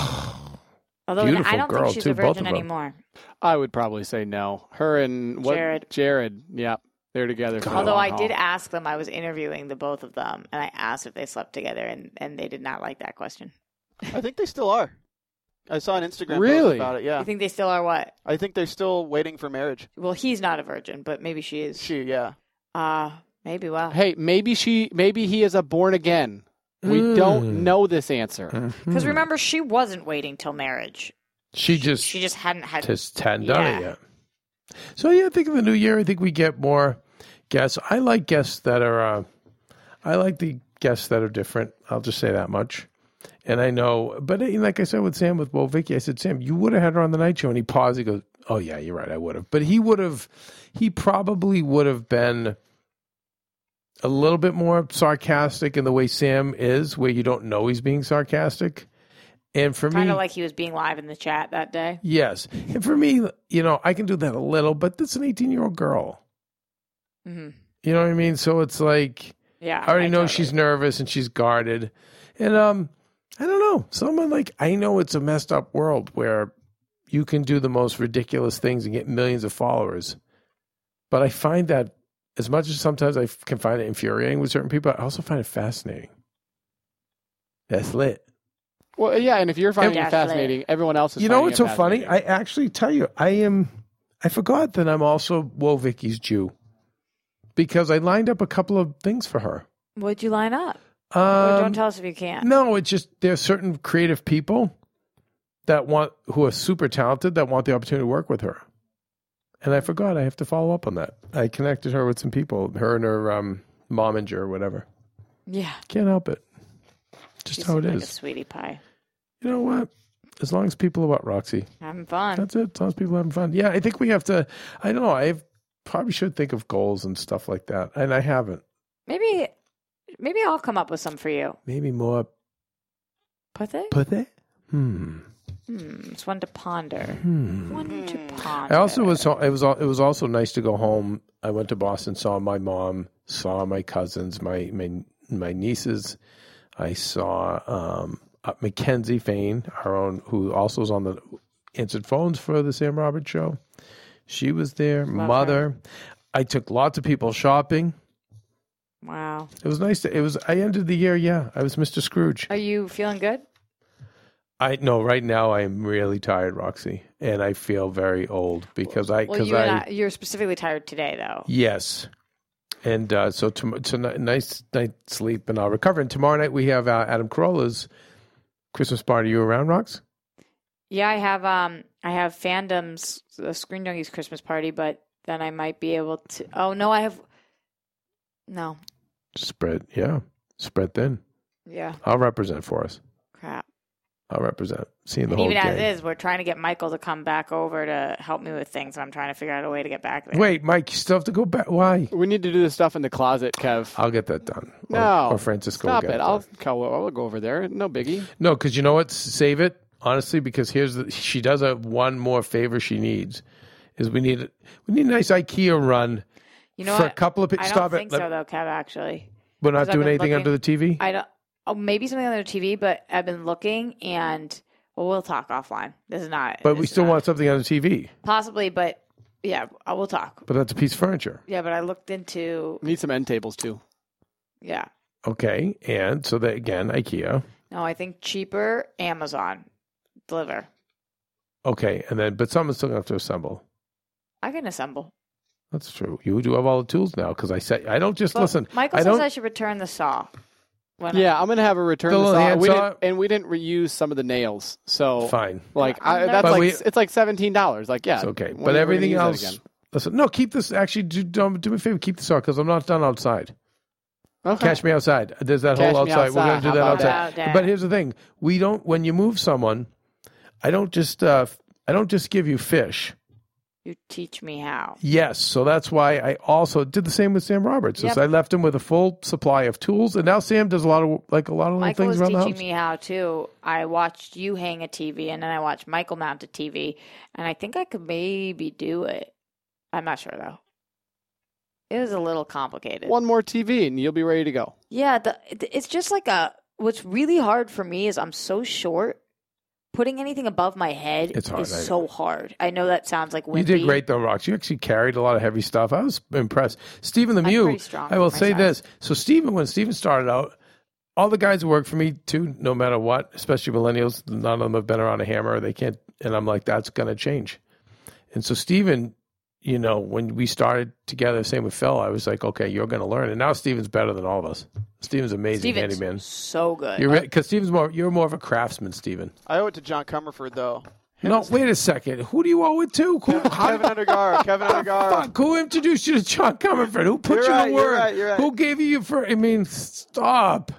Although Beautiful I don't girl, think she's too, a both virgin of them. anymore. I would probably say no. Her and what? Jared. Jared. Yeah, they're together. For a Although long I haul. did ask them, I was interviewing the both of them, and I asked if they slept together, and, and they did not like that question. I think they still are. I saw an Instagram Really? post about it. Yeah, You think they still are what? I think they're still waiting for marriage. Well, he's not a virgin, but maybe she is. She, yeah. Uh, maybe, well. Hey, maybe she, maybe he is a born again. We Mm. don't know this answer. Because Hmm. remember, she wasn't waiting till marriage. She just She just hadn't had. just hadn't done Yeah. it yet. So yeah, I think in the new year, I think we get more guests. I like guests that are. Uh, I like the guests that are different. I'll just say that much. And I know, but uh, like I said with Sam, with Bo Vicky, I said, Sam, you would have had her on the night show. And he paused. He goes, oh, yeah, you're right. I would have. But he would have, he probably would have been a little bit more sarcastic in the way Sam is, where you don't know he's being sarcastic. And for Kind me, of like he was being live in the chat that day. yes. And for me, you know, I can do that a little, but that's an eighteen-year-old girl. hmm You know what I mean? So it's like, Yeah. I already know totally- she's nervous and she's guarded. And um, I don't know. Someone like, I know it's a messed up world where you can do the most ridiculous things and get millions of followers. But I find that as much as sometimes I can find it infuriating with certain people, I also find it fascinating. That's lit. Well, yeah, and if you're finding it Definitely. fascinating, everyone else is. You know finding what's it so funny? I fascinating. actually tell you, I am, I forgot that I'm also Wovicki's Jew because I lined up a couple of things for her. What'd you line up? Um, Or don't tell us if you can't. No, it's just there are certain creative people that want who are super talented that want the opportunity to work with her. And I forgot I have to follow up on that. I connected her with some people, her and her um, momager or whatever. Yeah. Can't help it. Just She how it seemed like is. a sweetie pie. You know what? As long as people are what, Roxy? Having fun. That's it. As long as people are having fun. Yeah, I think we have to. I don't know. I probably should think of goals and stuff like that, and I haven't. Maybe, maybe I'll come up with some for you. Maybe more Put it? put it. Hmm. Hmm, it's one to ponder. Hmm. One to ponder. I also was it was al- it was also nice to go home. I went to Boston, saw my mom, saw my cousins, my my my nieces. I saw um, uh, Mackenzie Fain, our own, who also was on the answered phones for the Sam Roberts show. She was there. Love Mother. her. I took lots of people shopping. Wow. It was nice. To, it was. I ended the year. Yeah, I was Mister Scrooge. Are you feeling good? I no. Right now, I am really tired, Roxy, and I feel very old because I Well, because you I, and I, you're specifically tired today, though. yes, and uh, so to, it's a ni- nice night's sleep, and I'll recover. And tomorrow night we have uh, Adam Carolla's Christmas party. You around, Rox? Yeah, I have um, I have Fandom's uh, Screen Junkies Christmas party, but then I might be able to. Oh no, I have. No. Spread, yeah, spread thin. Yeah. I'll represent for us. Crap. I'll represent. Seeing the And whole even as game. is, we're trying to get Michael to come back over to help me with things, and I'm trying to figure out a way to get back there. Wait, Mike, you still have to go back. Why? We need to do this stuff in the closet, Kev. I'll get that done. Or, No. or Francisco Stop will get it. it. I'll, done. I'll, I'll go over there. No biggie. No, because you know what? Save it honestly, because here's the. She does have one more favor she needs. Is we need we need a nice IKEA run You know for what? a couple of. I don't Stop think it. so, though, Kev. Actually, We're not 'Cause I've doing been anything looking- under the T V. I don't. Oh, maybe something on the T V, but I've been looking, and well, we'll talk offline. This is not. But this we is still not- want something on the T V. possibly, but yeah, uh, we'll talk. But that's a piece of furniture. Yeah, but I looked into Need some end tables, too. yeah. Okay, and so that again, IKEA. No, I think cheaper Amazon deliver. Okay, and then but someone's still gonna have to assemble. I can assemble. That's true. You do have all the tools now because I said I don't just But listen. Michael I says don't. I should return the saw. When Yeah, I'm going to have a return The to little saw. hand We saw? didn't, and we didn't reuse some of the nails. So, Fine. like, I'm I, never- that's But like, we- it's like seventeen dollars. Like, yeah. It's okay, when but are we gonna everything use that else. again? Listen, no, keep this. Actually, do, do, do me a favor. Keep this out because I'm not done outside. Okay. Catch me outside. There's that Catch whole me outside. We're going outside. to do that How about outside. that? But here's the thing: we don't. When you move someone, I don't just. Uh, I don't just give you fish. you teach me how. Yes, so that's why I also did the same with Sam Roberts. is Yep. I left him with a full supply of tools, and now Sam does a lot of like a lot of little Michael things was around the teaching house. me how too. I watched you hang a T V, and then I watched Michael mount a T V, and I think I could maybe do it. I'm not sure though. It was a little complicated. One more T V and you'll be ready to go. Yeah, the, it's just like a. What's really hard for me is I'm so short. Putting anything above my head It's hard, is I know. so hard. I know that sounds like wimpy. You did great though, Rox. You actually carried a lot of heavy stuff. I was impressed. Stephen I'm Lemieux, pretty strong I will for my say size. this. So Stephen, when Stephen started out, all the guys who work for me too, no matter what, especially millennials, none of them have been around a hammer. They can't, and I'm like, that's going to change. And so Stephen, you know, when we started together, same with Phil, I was like, okay, you're going to learn. And now Stephen's better than all of us. Stephen's amazing Steven's handyman. so good. You're because Stephen's more. You're more of a craftsman, Stephen. I owe it to John Comerford, though. Him No, and- wait a second. Who do you owe it to? Who, how Kevin Undergaro. Kevin Undergaro. Fuck, who introduced you to John Comerford? Who put You're you right, to you're work? right, you're right. Who gave you your first? I mean, stop.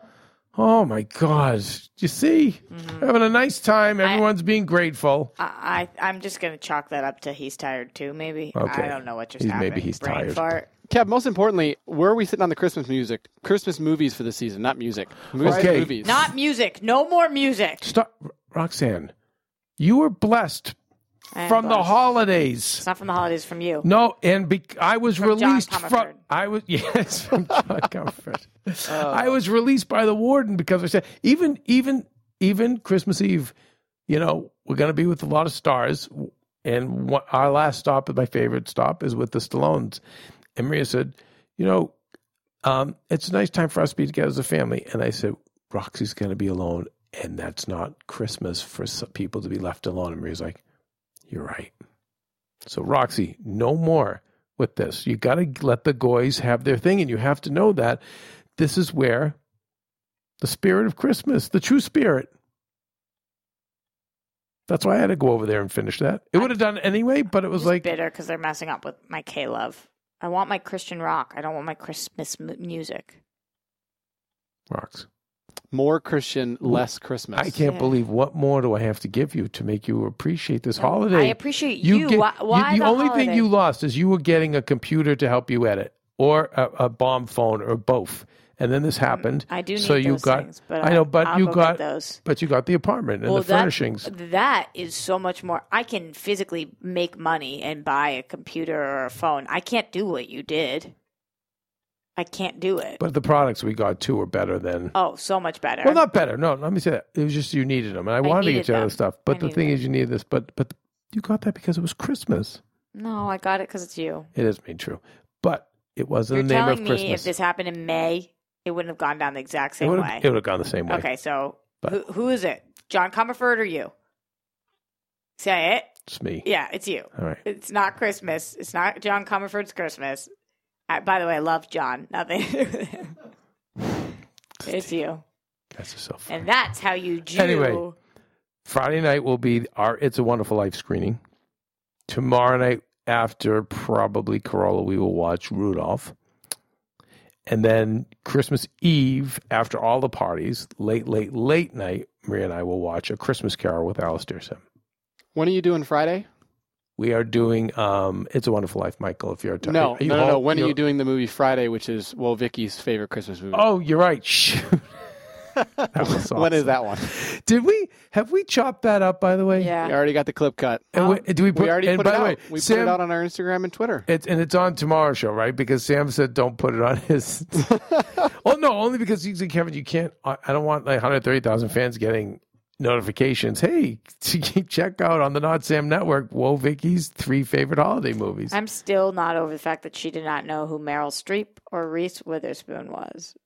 Oh my God! You see, Mm-hmm. having a nice time. Everyone's being grateful. I, I I'm just gonna chalk that up to he's tired too. Maybe Okay. I don't know what just He's- happened. maybe he's Brain tired. fart. Kev, most importantly, where are we sitting on the Christmas music? Christmas movies for the season, not music. Movies, Okay. movies. Not music. No more music. Stop, Roxanne. You were blessed I am from the blessed. holidays. It's not from the holidays. From you. No, and be, I was From John released from. Comerford. I was yes from John Comerford. I was released by the warden because I said even even even Christmas Eve, you know, we're going to be with a lot of stars, and what, our last stop, my favorite stop, is with the Stallones. And Maria said, you know, um, it's a nice time for us to be together as a family. And I said, Roxy's going to be alone, and that's not Christmas for some people to be left alone. And Maria's like, you're right. So, Roxy, no more with this. You got to let the goys have their thing, and you have to know that this is where the spirit of Christmas, the true spirit. That's why I had to go over there and finish that. It would have done it anyway, but it was Just like, bitter because they're messing up with my K love. I want my Christian rock. I don't want my Christmas m- music. Rox, More Christian, less Christmas. I can't Yeah. believe what more do I have to give you to make you appreciate this No, holiday. I appreciate you. get- why why the, the only thing holiday? you lost is you were getting a computer to help you edit, or a, a bomb phone, or both. and then this happened. I do need so you those got, things, but I know, but I'll you go got get those. But you got the apartment and Well, the that- furnishings. That is so much more. I can physically make money and buy a computer or a phone. I can't do what you did. I can't do it. But the products we got too were better than. Oh, so much better. Well, not better. No, let me say that. It was just you needed them, and I, wanted to needed get you other them. stuff. I But the needed thing them. is, you needed this. But but you got that because it was Christmas. No, I got it because it's you. It is made true, but it wasn't You're the name telling of me Christmas. if this happened in May, it wouldn't have gone down the exact it same would way. have. It would have gone the same way. Okay, so But- who, who is it? John Comerford or you? Say it. It's me. Yeah, it's you. All right. It's not Christmas. It's not John Comerford's Christmas. I, by the way, I love John. Nothing to do with him. It's you. Guys are so funny. And that's how you Jew. Anyway. Friday night will be our It's a Wonderful Life screening. Tomorrow night, after probably Corolla, we will watch Rudolph. And then Christmas Eve, after all the parties, late, late, late night, Maria and I will watch A Christmas Carol with Alistair Sim. When are you doing Friday? We are doing um, It's a Wonderful Life, Michael, if you're a time. No, are you no, no, no. home? When are You're- you doing the movie Friday, which is, well, Vicky's favorite Christmas movie? Oh, you're right. Shoot. That was When is awesome. that one? Did we, have we chopped that up, by the way? Yeah. We already got the clip cut. And we, do we put, we already and put by it the out. way, we Sam, put it out on our Instagram and Twitter. It's and it's on tomorrow's show, right? Because Sam said don't put it on his. Oh no, only because he said, Kevin, you can't. I, I don't want like one hundred thirty thousand fans getting notifications. Hey, check out on the Not Sam Network. Whoa, Vicky's three favorite holiday movies. I'm still not over the fact that she did not know who Meryl Streep or Reese Witherspoon was.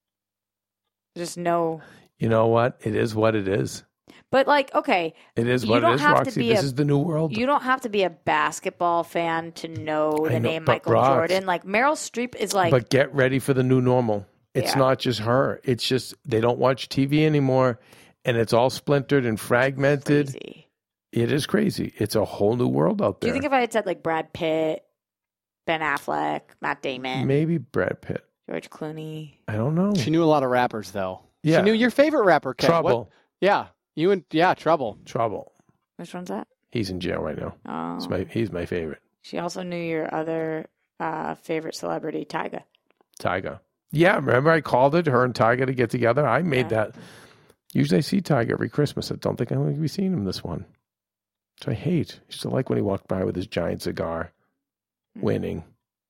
Just no. You know what? It is what it is. But like, okay, It is You what don't it is, have to Roxy. be This a- is the new world. you don't have to be a basketball fan to know I the know, name but Michael Rox- Jordan. Like Meryl Streep is like, but get ready for the new normal. It's Yeah. not just her. It's just they don't watch T V anymore, and it's all splintered and fragmented. crazy. It is crazy. It's a whole new world out Do there. you think if I had said like Brad Pitt, Ben Affleck, Matt Damon, Maybe Brad Pitt. George Clooney? I don't know. She knew a lot of rappers, though. Yeah. She knew your favorite rapper, Kev. Trouble. What- Yeah. You and, yeah, Trouble. Trouble. Which one's that? He's in jail right now. Oh, He's my, he's my favorite. she also knew your other uh, favorite celebrity, Tyga. Tyga. Yeah, remember I called it, her and Tyga to get together? I made Yeah. that. Usually I see Tyga every Christmas. I don't think I'm going to be seeing him this one. Which I hate. I used to like when he walked by with his giant cigar, winning.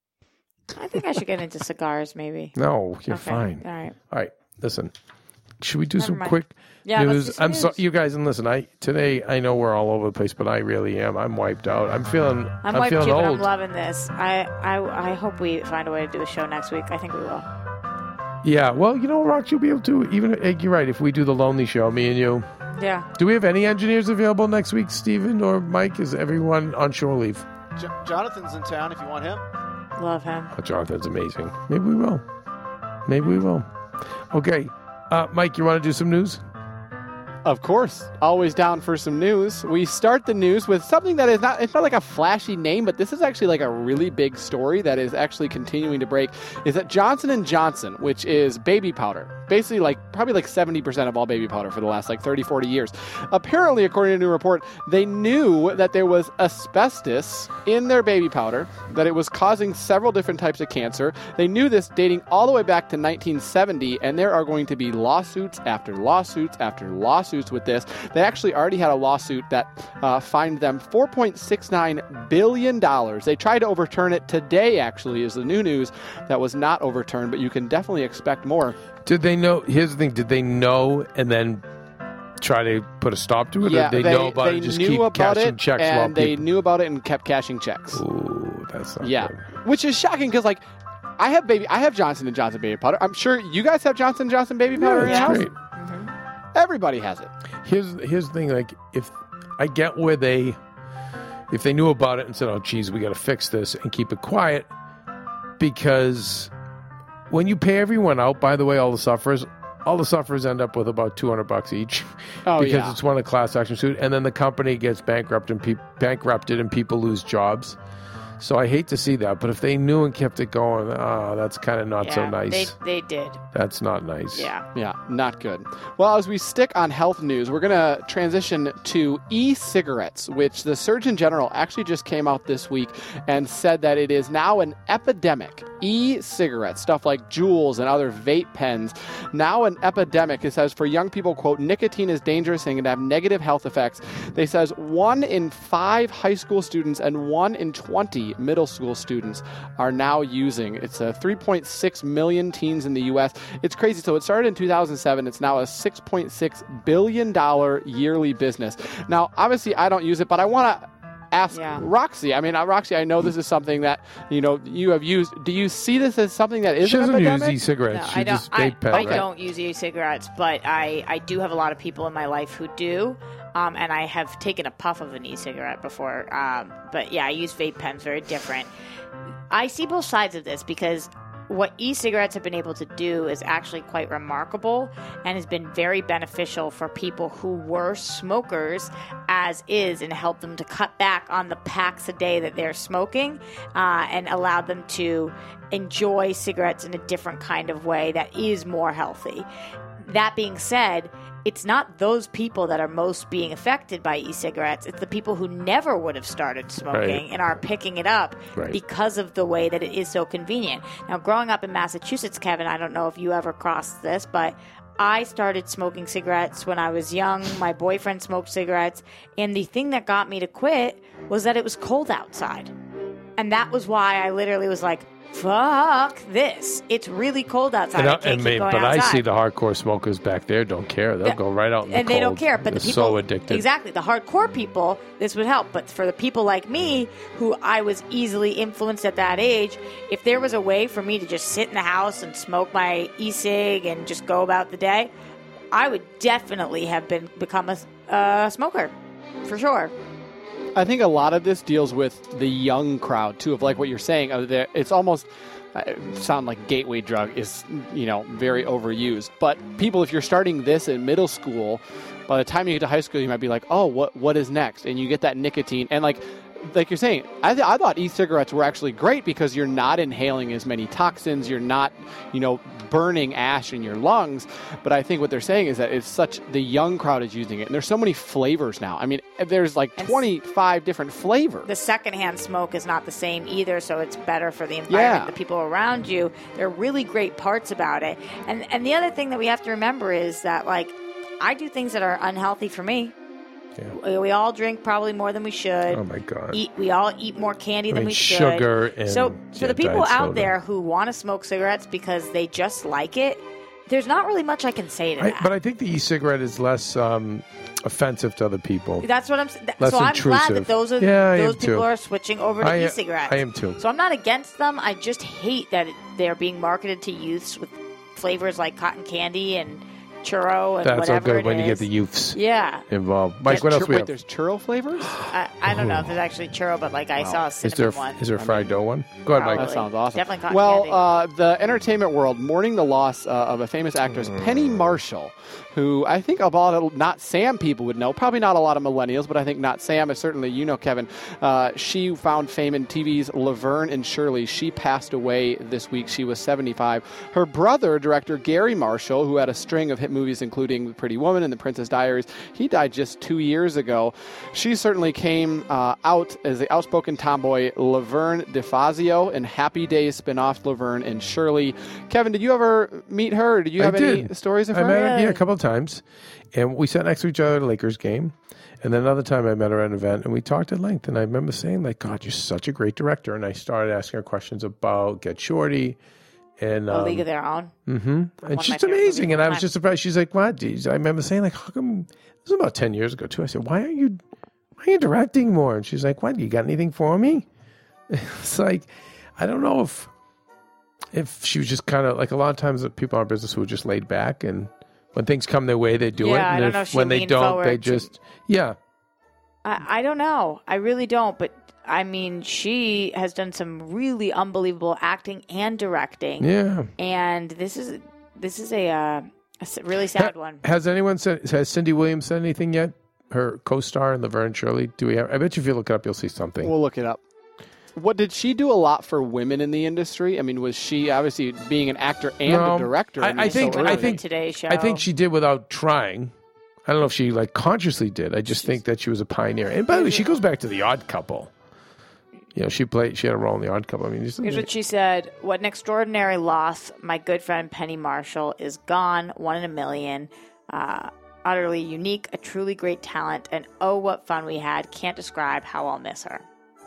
I think I should get into cigars, maybe. No, you're Okay, fine. All right. All right, listen. Should we do Never some mind. quick Yeah, let's news? do some I'm sorry, news. you guys, and listen. I today I know we're all over the place, but I really am. I'm wiped out. I'm feeling. I'm, I'm, wiped feeling too, but I'm old. loving this. I, I I hope we find a way to do a show next week. I think we will. Yeah. Well, you know, Rox, you'll be able to. Even eh, you're right. If we do the lonely show, me and you. Yeah. Do we have any engineers available next week, Steven or Mike? Is everyone on shore leave? Jo- Jonathan's in town if you want him. Love him. Oh, Jonathan's amazing. Maybe we will. Maybe we will. Okay. Uh, Mike, you want to do some news? Of course, always down for some news. We start the news with something that is not, it's not like a flashy name, but this is actually like a really big story that is actually continuing to break, is that Johnson and Johnson, which is baby powder, basically like probably like seventy percent of all baby powder for the last like thirty, forty years. Apparently, according to a new report, they knew that there was asbestos in their baby powder, that it was causing several different types of cancer. They knew this dating all the way back to nineteen seventy, and there are going to be lawsuits after lawsuits after lawsuits with this. They actually already had a lawsuit that uh, fined them four point six nine billion dollars. They tried to overturn it today, actually, is the new news. That was not overturned, but you can definitely expect more. Did they know? Here's the thing. Did they know and then try to put a stop to it? Yeah, or they, know about they it and just knew keep about cashing it, checks while and they people... knew about it and kept cashing checks. Ooh, that's not Yeah, good. which is shocking because, like, I have baby, I have Johnson and Johnson baby powder. I'm sure you guys have Johnson and Johnson baby powder. Yeah, in it's your great. house? Everybody has it. Here's here's the thing. Like, if I get where they, if they knew about it and said, "Oh, geez, we got to fix this and keep it quiet," because when you pay everyone out, by the way, all the sufferers, all the sufferers end up with about two hundred bucks each. Oh, because yeah. it's one of class action suit, and then the company gets bankrupt and pe- bankrupted, and people lose jobs. So I hate to see that, but if they knew and kept it going, ah, that's kind of not yeah, so nice. They, they did. That's not nice. Yeah. Yeah, not good. Well, as we stick on health news, we're going to transition to e-cigarettes, which the Surgeon General actually just came out this week and said that it is now an epidemic. E-cigarettes, stuff like Juuls and other vape pens, now an epidemic. It says for young people, quote, nicotine is dangerous and can have negative health effects. They says one in five high school students and one in twenty middle school students are now using. It's a three point six million teens in the U S. It's crazy. So it started in two thousand seven. It's now a six point six billion dollars yearly business. Now, obviously, I don't use it, but I want to ask Yeah. Roxy. I mean, uh, Roxy, I know this is something that, you know, you have used. Do you see this as something that is She an doesn't use epidemic? e-cigarettes. No, she I don't. just I, vape pen, I right? don't use e-cigarettes, but I, I do have a lot of people in my life who do, um, and I have taken a puff of an e-cigarette before. Um, but yeah, I use vape pens. Very different. I see both sides of this because what e-cigarettes have been able to do is actually quite remarkable and has been very beneficial for people who were smokers as is, and helped them to cut back on the packs a day that they're smoking, uh, and allowed them to enjoy cigarettes in a different kind of way that is more healthy. That being said, it's not those people that are most being affected by e-cigarettes. It's the people who never would have started smoking Right. and are picking it up Right. because of the way that it is so convenient. Now, growing up in Massachusetts, Kevin, I don't know if you ever crossed this, but I started smoking cigarettes when I was young. My boyfriend smoked cigarettes. And the thing that got me to quit was that it was cold outside. And that was why I literally was like, fuck this. It's really cold outside. And, I I, can't and keep may- going but I outside. see the hardcore smokers back there don't care. They'll Yeah. go right out in the and they don't cold. care. But They're the people so addicted. exactly the hardcore people, this would help. But for the people like me, who I was easily influenced at that age, if there was a way for me to just sit in the house and smoke my e-cig and just go about the day, I would definitely have been become a uh, smoker for sure. I think a lot of this deals with the young crowd too, of like what you're saying. Of the, it's almost uh, sound like gateway drug is, you know, very overused. But people, if you're starting this in middle school, by the time you get to high school, you might be like, oh, what what is next? And you get that nicotine and like. Like you're saying, I, th- I thought e-cigarettes were actually great because you're not inhaling as many toxins. You're not, you know, burning ash in your lungs. But I think what they're saying is that it's such the young crowd is using it, and there's so many flavors now. I mean, there's like And twenty-five different flavors. The secondhand smoke is not the same either, so it's better for the environment, Yeah. the people around you. There are really great parts about it. And and the other thing that we have to remember is that, like, I do things that are unhealthy for me. Yeah. We, we all drink probably more than we should. Oh my God. Eat, we all eat more candy I than mean, we should. sugar and so for yeah, the people diet out soda. there who want to smoke cigarettes because they just like it, there's not really much I can say to I, that. but I think the e-cigarette is less um, offensive to other people. That's what I'm saying. Less So I'm glad intrusive. that those are Yeah, I those am people too. are switching over to I- e-cigarettes. I am too. So I'm not against them. I just hate that it, they're being marketed to youths with flavors like cotton candy and churro and That's all whatever good it when you get is. the youths Yeah, involved. Mike, what Chur- else we Wait, have? there's churro flavors? I, I don't know if it's actually churro, but like I saw a Is cinnamon there one. is there a fried dough one? Go ahead, Mike. Probably. That sounds awesome. Definitely cotton well, candy. uh, the entertainment world mourning the loss uh, of a famous actress, Penny Marshall, who I think a lot of not Sam people would know. Probably not a lot of millennials, but I think not Sam. Certainly, you know, Kevin. Uh, she found fame in T V's Laverne and Shirley. She passed away this week. She was seventy-five. Her brother, director Gary Marshall, who had a string of hit movies, including Pretty Woman and The Princess Diaries, he died just two years ago. She certainly came uh, out as the outspoken tomboy Laverne DeFazio in Happy Days spinoff Laverne and Shirley. Kevin, did you ever meet her? Or did you have I any did. stories of I her? met her yeah, Yeah. a couple of times, and we sat next to each other at a Lakers game. And then another time I met her at an event, and we talked at length. And I remember saying, like, God, you're such a great director. And I started asking her questions about Get Shorty. And, A um, League of Their Own. mm-hmm. One and of my she's favorite amazing. movies And of I all was time. just surprised. She's like, what? Geez. I remember saying, like, how come, this was about ten years ago, too. I said, why aren't you, why are you directing more? And she's like, what, you got anything for me? It's like, I don't know if, if she was just kind of, like a lot of times the people in our business who are just laid back, and when things come their way, they do Yeah, it. I And don't if, know if she when they leaned don't, forward they to- just, yeah. I, I don't know. I really don't. But I mean, she has done some really unbelievable acting and directing. Yeah. And this is this is a, uh, a s- really sad one. Has anyone said, has Cindy Williams said anything yet? Her co-star in Laverne and Shirley? Do we have, I bet you if you look it up, you'll see something. We'll look it up. What did she do a lot for women in the industry? I mean, was she obviously being an actor and No, a director? I- mean, I so think- early. I think- Today's Show. I think she did without trying. I don't know if she like consciously did. I just think that she was a pioneer. And by the way, she goes back to The Odd Couple. You know, she played. She had a role in The Odd Couple. I mean, just, Here's what she said. What an extraordinary loss. My good friend Penny Marshall is gone, one in a million. Uh, utterly unique, a truly great talent, and oh, what fun we had. Can't describe how I'll miss her.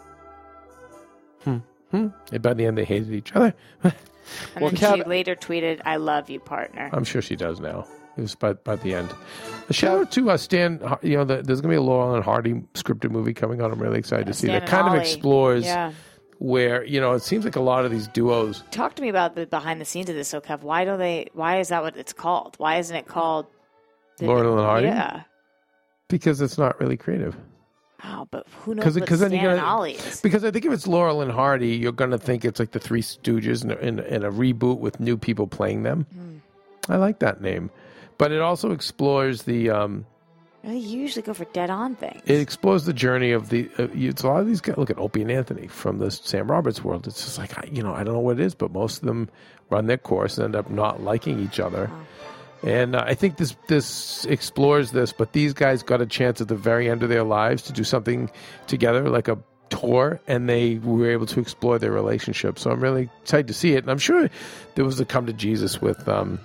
Hmm. And by the end, they hated each other. And Well, then Kev- she later tweeted, I love you, partner. I'm sure she does now. It was by, by the end. A shout out to uh, Stan. You know, the, there's going to be a Laurel and Hardy scripted movie coming out. I'm really excited to see Stan that. and Kind of Ollie. explores Yeah. where, you know, it seems like a lot of these duos. Talk to me about the behind the scenes of this, so Kev. Why do they? Why is that what it's called? Why isn't it called the- Laurel and Hardy? Yeah. Because it's not really creative. Oh, but who knows 'Cause- what 'cause then Stan you're and gonna- Ollie is? Because I think if it's Laurel and Hardy, you're going to think it's like the Three Stooges in a, in, in a reboot with new people playing them. Mm. I like that name. But it also explores the um, They usually go for dead on things. it explores the journey of the. Uh, you, it's a lot of these guys. Look at Opie and Anthony from the Sam Roberts world. It's just like I- you know, I don't know what it is, but most of them run their course and end up not liking each other. And uh, I think this this explores this. But these guys got a chance at the very end of their lives to do something together, like a tour, and they were able to explore their relationship. So I'm really excited to see it. And I'm sure there was a come to Jesus with. Um,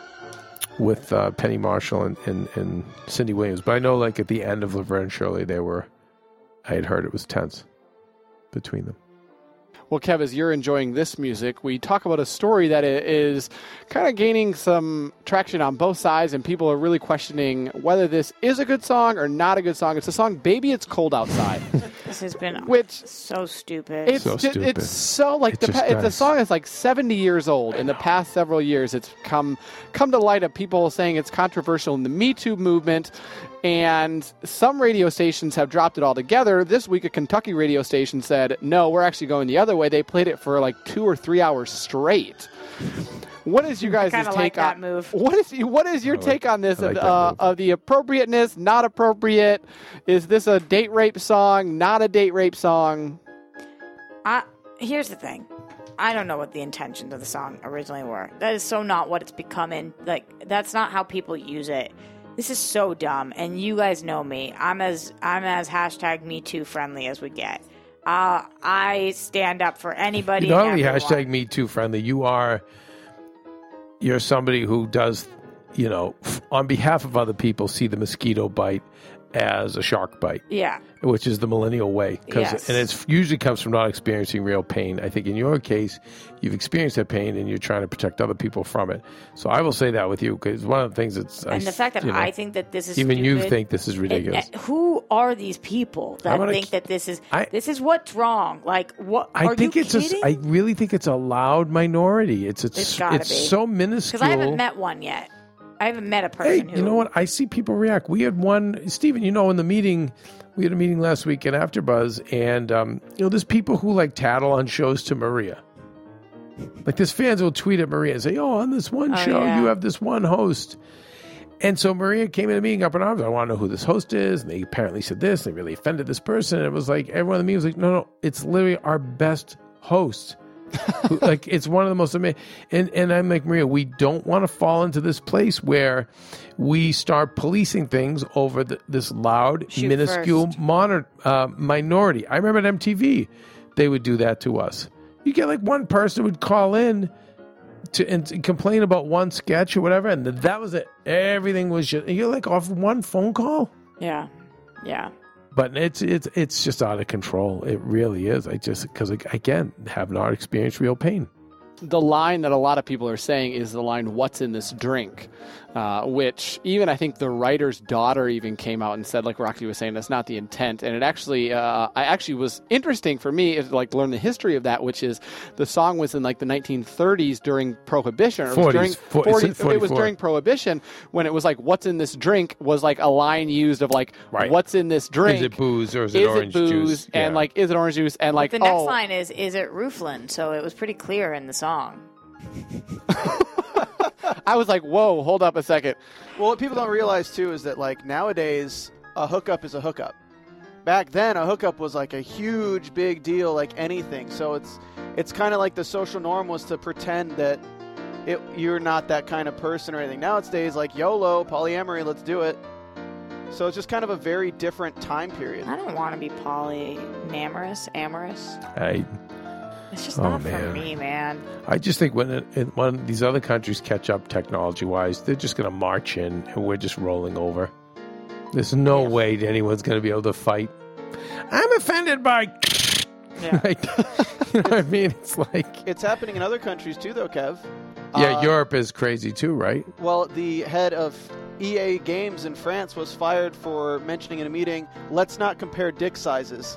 with uh, Penny Marshall and, and, and Cindy Williams. But I know, like, at the end of Laverne and Shirley, they were, I had heard it was tense between them. Well, Kev, as you're enjoying this music, we talk about a story that i- is kind of gaining some traction on both sides, and people are really questioning whether this is a good song or not a good song. It's the song "Baby It's Cold Outside," This has been which so stupid. it's So ju- stupid. it's so like It the just pa- it's a does. song that's like seventy years old. In the past several years, it's come come to light of people saying it's controversial in the Me Too movement. And some radio stations have dropped it altogether. This week, a Kentucky radio station said, no, we're actually going the other way. They played it for like two or three hours straight. What is you guys' kinda take like that on move. What is what is your I like- take on this I like of, that uh, move. of the appropriateness, not appropriate? Is this a date rape song, not a date rape song? I, here's the thing. I don't know what the intentions of the song originally were. That is so not what it's becoming. Like, that's not how people use it. This is so dumb, and you guys know me. I'm as I'm as hashtag Me Too friendly as we get. Uh, I stand up for anybody. Not and only everyone. hashtag Me Too friendly, you are, you're somebody who does, you know, f- on behalf of other people, see the mosquito bite as a shark bite, Yeah. which is the millennial way. 'Cause- Yes. And it usually comes from not experiencing real pain. I think in your case, you've experienced that pain and you're trying to protect other people from it. So I will say that with you, because one of the things that's... I And the s- fact that you know, I think that this is even you stupid, think this is ridiculous. and- and who are these people that I'm gonna think k- that this is I- this is what's wrong? Like, what? I are think you it's a, kidding? I really think it's a loud minority. It's it's It's gotta it's be. so minuscule. Because I haven't met one yet. I haven't met a Hey, person who. you know what? I see people react. We had one, Stephen. You know, in the meeting, we had a meeting last week at AfterBuzz, and um, you know, there's people who like tattle on shows to Maria. Like, there's fans who will tweet at Maria and say, "Oh, on this one Oh, show, yeah. you have this one host." And so Maria came in a meeting up in arms. I want to know who this host is. And they apparently said this. They really offended this person. And it was like, everyone in the meeting was like, no, no, it's literally our best host. Who, like, it's one of the most amazing. And, and I'm like, Maria, we don't want to fall into this place where we start policing things over the, this loud, Shoot minuscule first. moder- uh, minority. I remember at M T V, they would do that to us. You get like one person would call in to and, and complain about one sketch or whatever, and that was it. Everything was just, you're like off one phone call. Yeah. Yeah. But it's it's it's just out of control. It really is. I just because again have not experienced real pain. The line that a lot of people are saying is the line, "What's in this drink?" Uh, which even I think the writer's daughter even came out and said, like Roxy was saying, that's not the intent. And it actually, uh, I actually was interesting for me to like learn the history of that, which is the song was in like the nineteen thirties during Prohibition. Or it was forties, during for- it's in forty, it was forty-four. during Prohibition when it was like, "What's in this drink?" was like a line used of like, Right. "What's in this drink?" Is it booze or is it Is orange it booze? juice? And Yeah. like, is it orange juice? And like, The next oh, line is, is it Roofland? So it was pretty clear in the song. I was like, whoa, hold up a second. Well, what people don't realize too is that like nowadays a hookup is a hookup. back then a hookup was like a huge big deal, like anything. So it's it's kind of like the social norm was to pretend that it, you're not that kind of person or anything. Now it's days like YOLO, polyamory, let's do it. So it's just kind of a very different time period. I don't want to be polyamorous, amorous. I It's just Oh, not for man. me, man. I just think when it, it, when these other countries catch up technology-wise, they're just going to march in, and we're just rolling over. There's no Yeah. way that anyone's going to be able to fight. I'm offended by... Yeah. Like, you know what I mean? It's like... It's happening in other countries too, though, Kev. Yeah, Uh, Europe is crazy too, right? Well, the head of E A Games in France was fired for mentioning in a meeting, let's not compare dick sizes,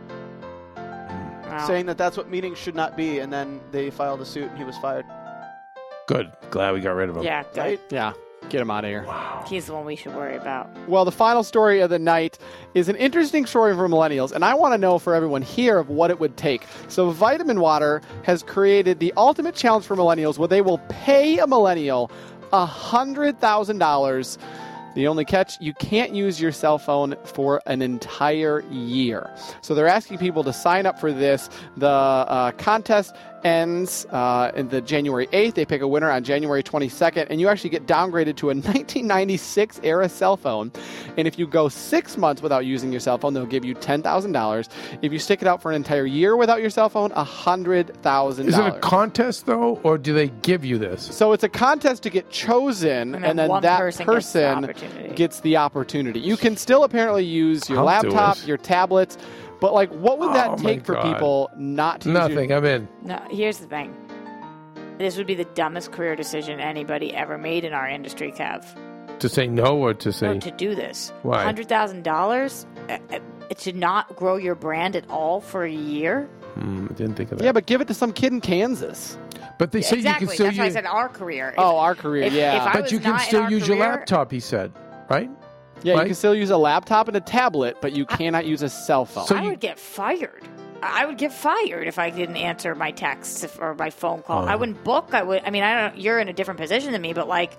Wow. saying that that's what meetings should not be, and then they filed a suit and he was fired. Good. Glad we got rid of him. Yeah, good. Right? Yeah, get him out of here. He's the one we should worry about. Well, the final story of the night is an interesting story for millennials, and I want to know for everyone here of what it would take. So Vitamin Water has created the ultimate challenge for millennials where they will pay a millennial one hundred thousand dollars. The only catch, you can't use your cell phone for an entire year. So they're asking people to sign up for this. The uh, contest ends uh, in the January eighth. They pick a winner on January twenty-second, and you actually get downgraded to a nineteen ninety-six era cell phone. And if you go six months without using your cell phone, they'll give you ten thousand dollars. If you stick it out for an entire year without your cell phone, one hundred thousand Is dollars. it a contest, though, or do they give you this? So it's a contest to get chosen, And and then then, one that person person, gets the opportunity. gets the opportunity. You can still apparently use your I'll do laptop, it. your tablets, but like, what would Oh, that my take for God. people not to use your- Nothing. I'm in. No, here's the thing. This would be the dumbest career decision anybody ever made in our industry, Kev. To say no or to say... No, to do this. Why? one hundred thousand dollars to not grow your brand at all for a year? Hmm, I didn't think of that. Yeah, but give it to some kid in Kansas. But they say exactly. you can still That's why I use... said our career. If- Oh, our career, if- yeah. if I But was you can not in still our use your career- laptop, he said, right? Yeah, Right? you can still use a laptop and a tablet, but you cannot use a cell phone. So I you- would get fired. I would get fired if I didn't answer my texts if- or my phone call. Oh. I wouldn't book. I would. I mean, I don't. You're in a different position than me, but like,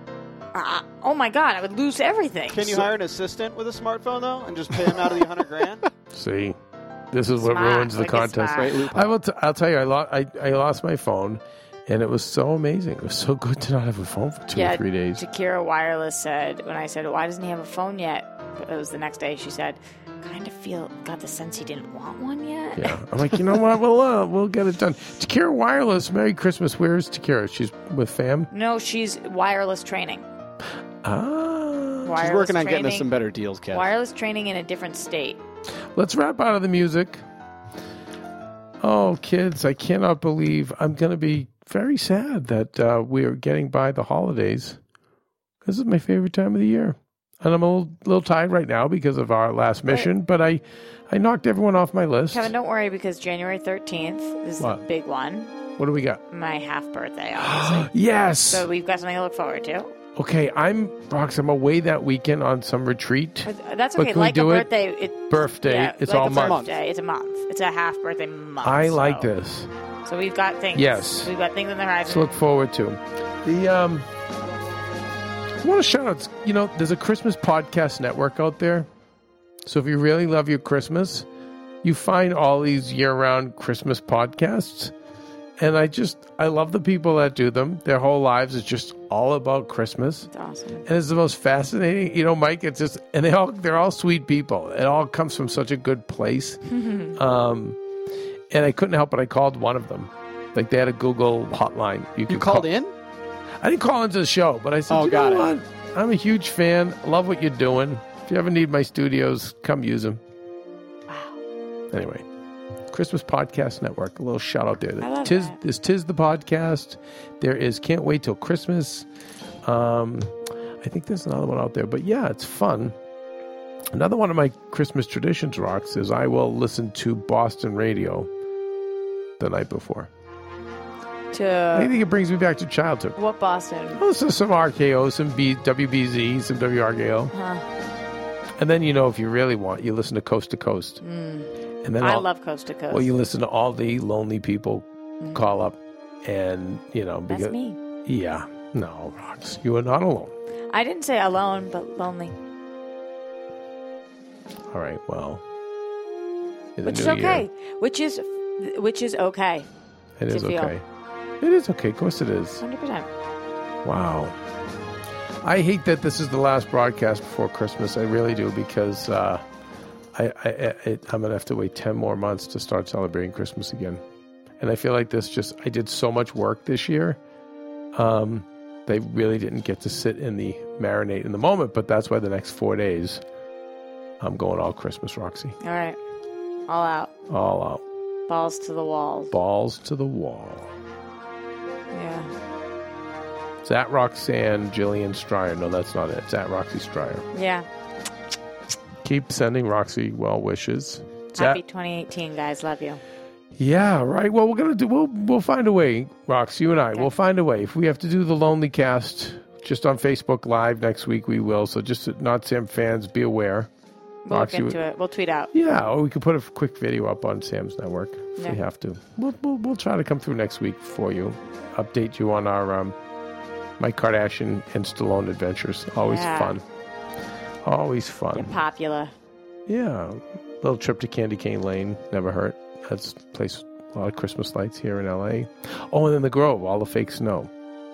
uh, oh my god, I would lose everything. Can you So- hire an assistant with a smartphone, though, and just pay him out of the one hundred grand? See, this is what Smart. ruins the Wicked contest. smart. Great loophole. I will. T- I'll tell you, I, lo- I I lost my phone, and it was so amazing. It was so good to not have a phone for two yeah, or three days. Shakira Wireless said when I said, "Why doesn't he have a phone yet?" It was the next day. She said, "Kind of feel got the sense he didn't want one yet." Yeah, I'm like, you know what? We'll uh, we'll get it done. Takira Wireless, Merry Christmas. Where's Takira? She's with fam. No, she's wireless training. Ah, Wireless She's working on training, getting us some better deals, Kev. wireless training in a different state. let's wrap out of the music. Oh, kids, I cannot believe I'm going to be very sad that uh, we are getting by the holidays. This is my favorite time of the year. And I'm a little, little tired right now because of our last mission, but I, I knocked everyone off my list. Kevin, don't worry because January thirteenth is What? the big one. What do we got? My half birthday, obviously. Yes. So we've got something to look forward to. Okay, I'm Rox. I'm away that weekend on some retreat. But That's But okay. can we Like do a it? birthday, it, Birthday. yeah, It's like all a month. birthday. It's a month. It's a half birthday month. I so- like this. So we've got things. Yes. We've got things on the horizon. To look forward to. The um, I want to shout out. You know, there's a Christmas podcast network out there. So if you really love your Christmas, you find all these year-round Christmas podcasts. And I just, I love the people that do them. Their whole lives is just all about Christmas. It's awesome. And it's the most fascinating, you know, Mike, it's just, and they all, they're all sweet people. It all comes from such a good place. um, and I couldn't help but I called one of them. Like they had a Google hotline. You could called call- in? I didn't call into the show, but I said, Oh, you got know it. what? I'm a huge fan. Love what you're doing. If you ever need my studios, come use them. Wow. Anyway, Christmas Podcast Network. A little shout out there. I love Tis, that. There's Tis the Podcast. There is Can't Wait Till Christmas. Um, I think there's another one out there. But yeah, it's fun. Another one of my Christmas traditions, Rocks, is I will listen to Boston radio the night before. I To think it brings me back to childhood. what Boston? I listen to some R K O, some B, W B Z, some W R K O. Huh. And then, you know, if you really want, you listen to Coast to Coast. And then I all- love Coast to Coast. Well, you listen to all the lonely people call up, and you know, That's because me. yeah, no, Rox, you are not alone. I didn't say alone, but lonely. All right, well, in the Which new is okay. year. Which is which is okay. It is to feel. okay. It is okay. Of course it is. one hundred percent. Wow. I hate that this is the last broadcast before Christmas. I really do, because uh, I, I, I, I'm going to have to wait ten more months to start celebrating Christmas again. And I feel like this just, I did so much work this year. Um, they really didn't get to sit in the marinate in the moment, but that's why the next four days I'm going all Christmas, Roxy. All right. All out. All out. Balls to the walls. Balls to the wall. Yeah. It's at Roxanne Jillian Stryer. No, that's not it. It's at Roxy Stryer. Yeah. Keep sending Roxy well wishes. It's Happy at- twenty eighteen, guys. Love you. Yeah, right. Well, we're gonna do. We'll we'll find a way, Rox. You and I. Okay. We'll find a way. If we have to do the Lonely Cast just on Facebook Live next week, we will. So just to, not Sam fans, be aware. We'll Roxy look into would- it. We'll tweet out. Yeah, or we could put a quick video up on Sam's network if Yeah. we have to. We'll, we'll we'll try to come through next week for you. Update you on our um, Mike Kardashian and Stallone adventures. Always Yeah. fun. Always fun. You're popular. Yeah, little trip to Candy Cane Lane never hurt. That's a place. A lot of Christmas lights here in L A. Oh, and then the Grove, all the fake snow.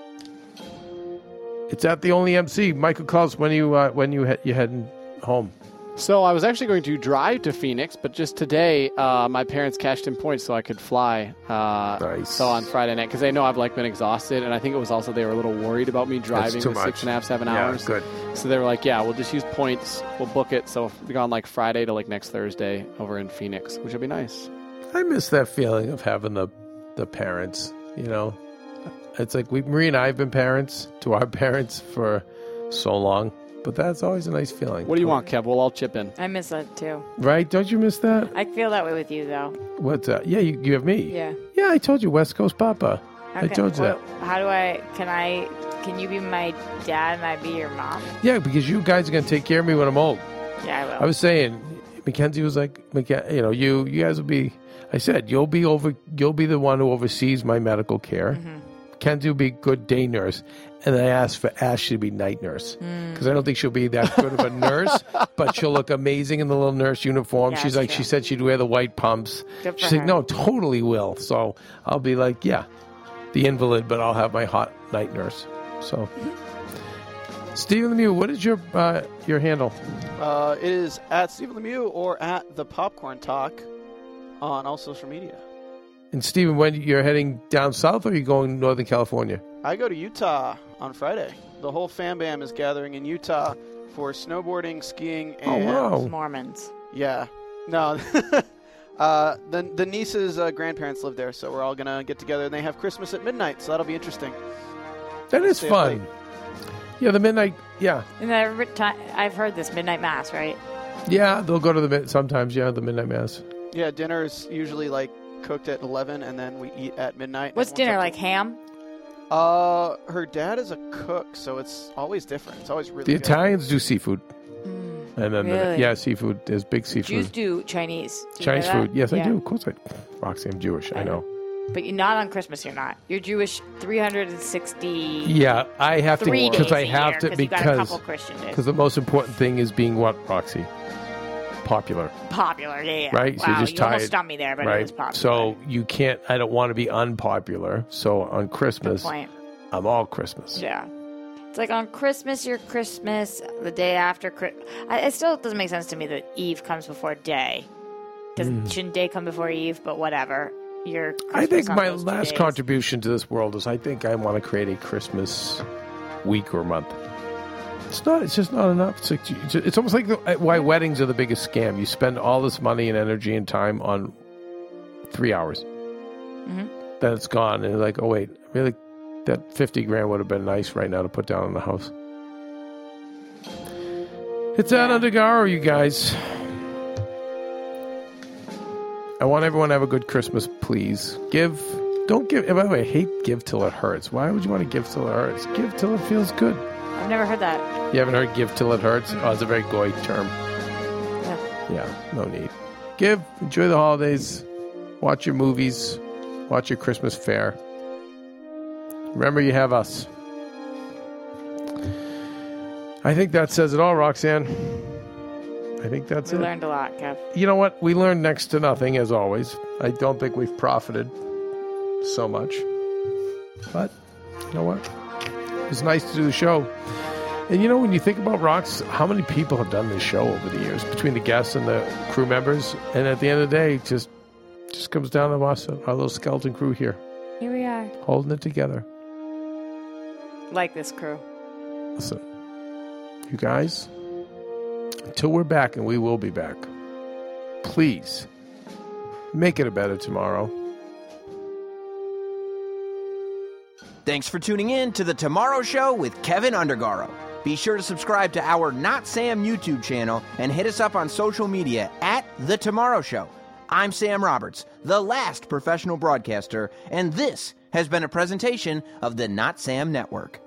It's at the Only M C. Michael Klaus, when you uh, when you he- you heading home? So I was actually going to drive to Phoenix, but just today, uh, my parents cashed in points so I could fly. Uh, Nice. So on Friday night, because they know I've like been exhausted, and I think it was also they were a little worried about me driving too the much. six and a half, seven Yeah, hours. good. So they were like, "Yeah, we'll just use points. We'll book it." So we're gone like Friday to like next Thursday over in Phoenix, which will be nice. I miss that feeling of having the the parents. You know, it's like we Marie and I have been parents to our parents for so long, but that's always a nice feeling. What do you want, Kev? We'll all chip in. I miss that too. Right? Don't you miss that? I feel that way with you, though. What's that? Yeah, you, you have me. Yeah. Yeah, I told you, West Coast Papa. I Okay, told you well, that. How do I? Can I? Can you be my dad and I be your mom? Yeah, because you guys are gonna take care of me when I'm old. Yeah, I will. I was saying, Mackenzie was like, Mackenzie, you know, you you guys will be. I said you'll be over. You'll be the one who oversees my medical care. Mm-hmm. Mackenzie will be good day nurse, and I asked for Ashley to be night nurse because I don't think she'll be that good of a nurse, but she'll look amazing in the little nurse uniform. Yeah, She's that's like, true. she said she'd wear the white pumps. Good for She's like, her. no, totally will. So I'll be like, yeah, the invalid, but I'll have my hot night nurse. So. Stephen Lemieux, what is your uh, your handle? Uh, it is at Stephen Lemieux or at the Popcorn Talk on all social media. And Stephen, when you're heading down south, or are you going to Northern California? I go to Utah on Friday. The whole fam bam is gathering in Utah for snowboarding, skiing, Oh, and wow. Mormons. yeah, no. uh, the the niece's uh, grandparents live there, so we're all gonna get together, and they have Christmas at midnight, so that'll be interesting. That is Stay up fun. late. Yeah, the midnight. Yeah, And every time I've heard this midnight mass, right? yeah, they'll go to the mid sometimes. Yeah, the midnight mass. Yeah, dinner is usually like cooked at eleven, and then we eat at midnight. What's Everyone's dinner up like? to- Ham? Uh, her dad is a cook, so it's always different. It's always really The good. Italians do seafood, Mm. and then the, Really? yeah, seafood. There's big Jews seafood. do Chinese. Do you Chinese know that? food. Yes, I Yeah. do. Of course, I. Roxy, I'm Jewish. I I know. But you're not on Christmas. You're not. You're Jewish. three hundred sixty. Yeah, I have to Three because days I a have year, to 'cause you got a because couple Christian days. because the most important thing is being what, Roxy? Popular. Popular, yeah, yeah. Right, so Wow, you're just you almost tired, stumped me there, but it right? was popular. So you can't. I don't want to be unpopular. So on good Christmas, point. I'm all Christmas. Yeah. It's like on Christmas, you're Christmas. The day after Christmas. It still doesn't make sense to me that Eve comes before day. Because shouldn't day come before Eve? But whatever. You're Christmas I think on my those two last days. contribution to this world is I think I want to create a Christmas week or month. It's not. It's just not enough. It's like it's, it's almost like the, why weddings are the biggest scam. You spend all this money and energy and time on three hours, Mhm. then it's gone, and you're like, oh wait, really, that fifty grand would have been nice right now to put down on the house. It's at Yeah. Undergaro, you guys. I want everyone to have a good Christmas, please. Give, don't give. By the way, I hate give till it hurts. Why would you want to give till it hurts? Give till it feels good. I've never heard that. You haven't heard give till it hurts? Oh, it's a very goy term. Yeah. Yeah, no need. Give, enjoy the holidays, watch your movies, watch your Christmas fair. Remember, you have us. I think that says it all, Roxanne. I I think that's We it. learned a lot, Kev. You know what? We learned next to nothing, as always. I don't think we've profited so much. But, you know what? It was nice to do the show. And you know, when you think about Rocks, how many people have done this show over the years, between the guests and the crew members? And at the end of the day, it just, just comes down to us, our little skeleton crew here, Here we are. holding it together. Like this crew. Listen, you guys, until we're back, and we will be back, please make it a better tomorrow. Thanks for tuning in to The Tomorrow Show with Kevin Undergaro. Be sure to subscribe to our Not Sam YouTube channel and hit us up on social media at The Tomorrow Show. I'm Sam Roberts, the last professional broadcaster, and this has been a presentation of the Not Sam Network.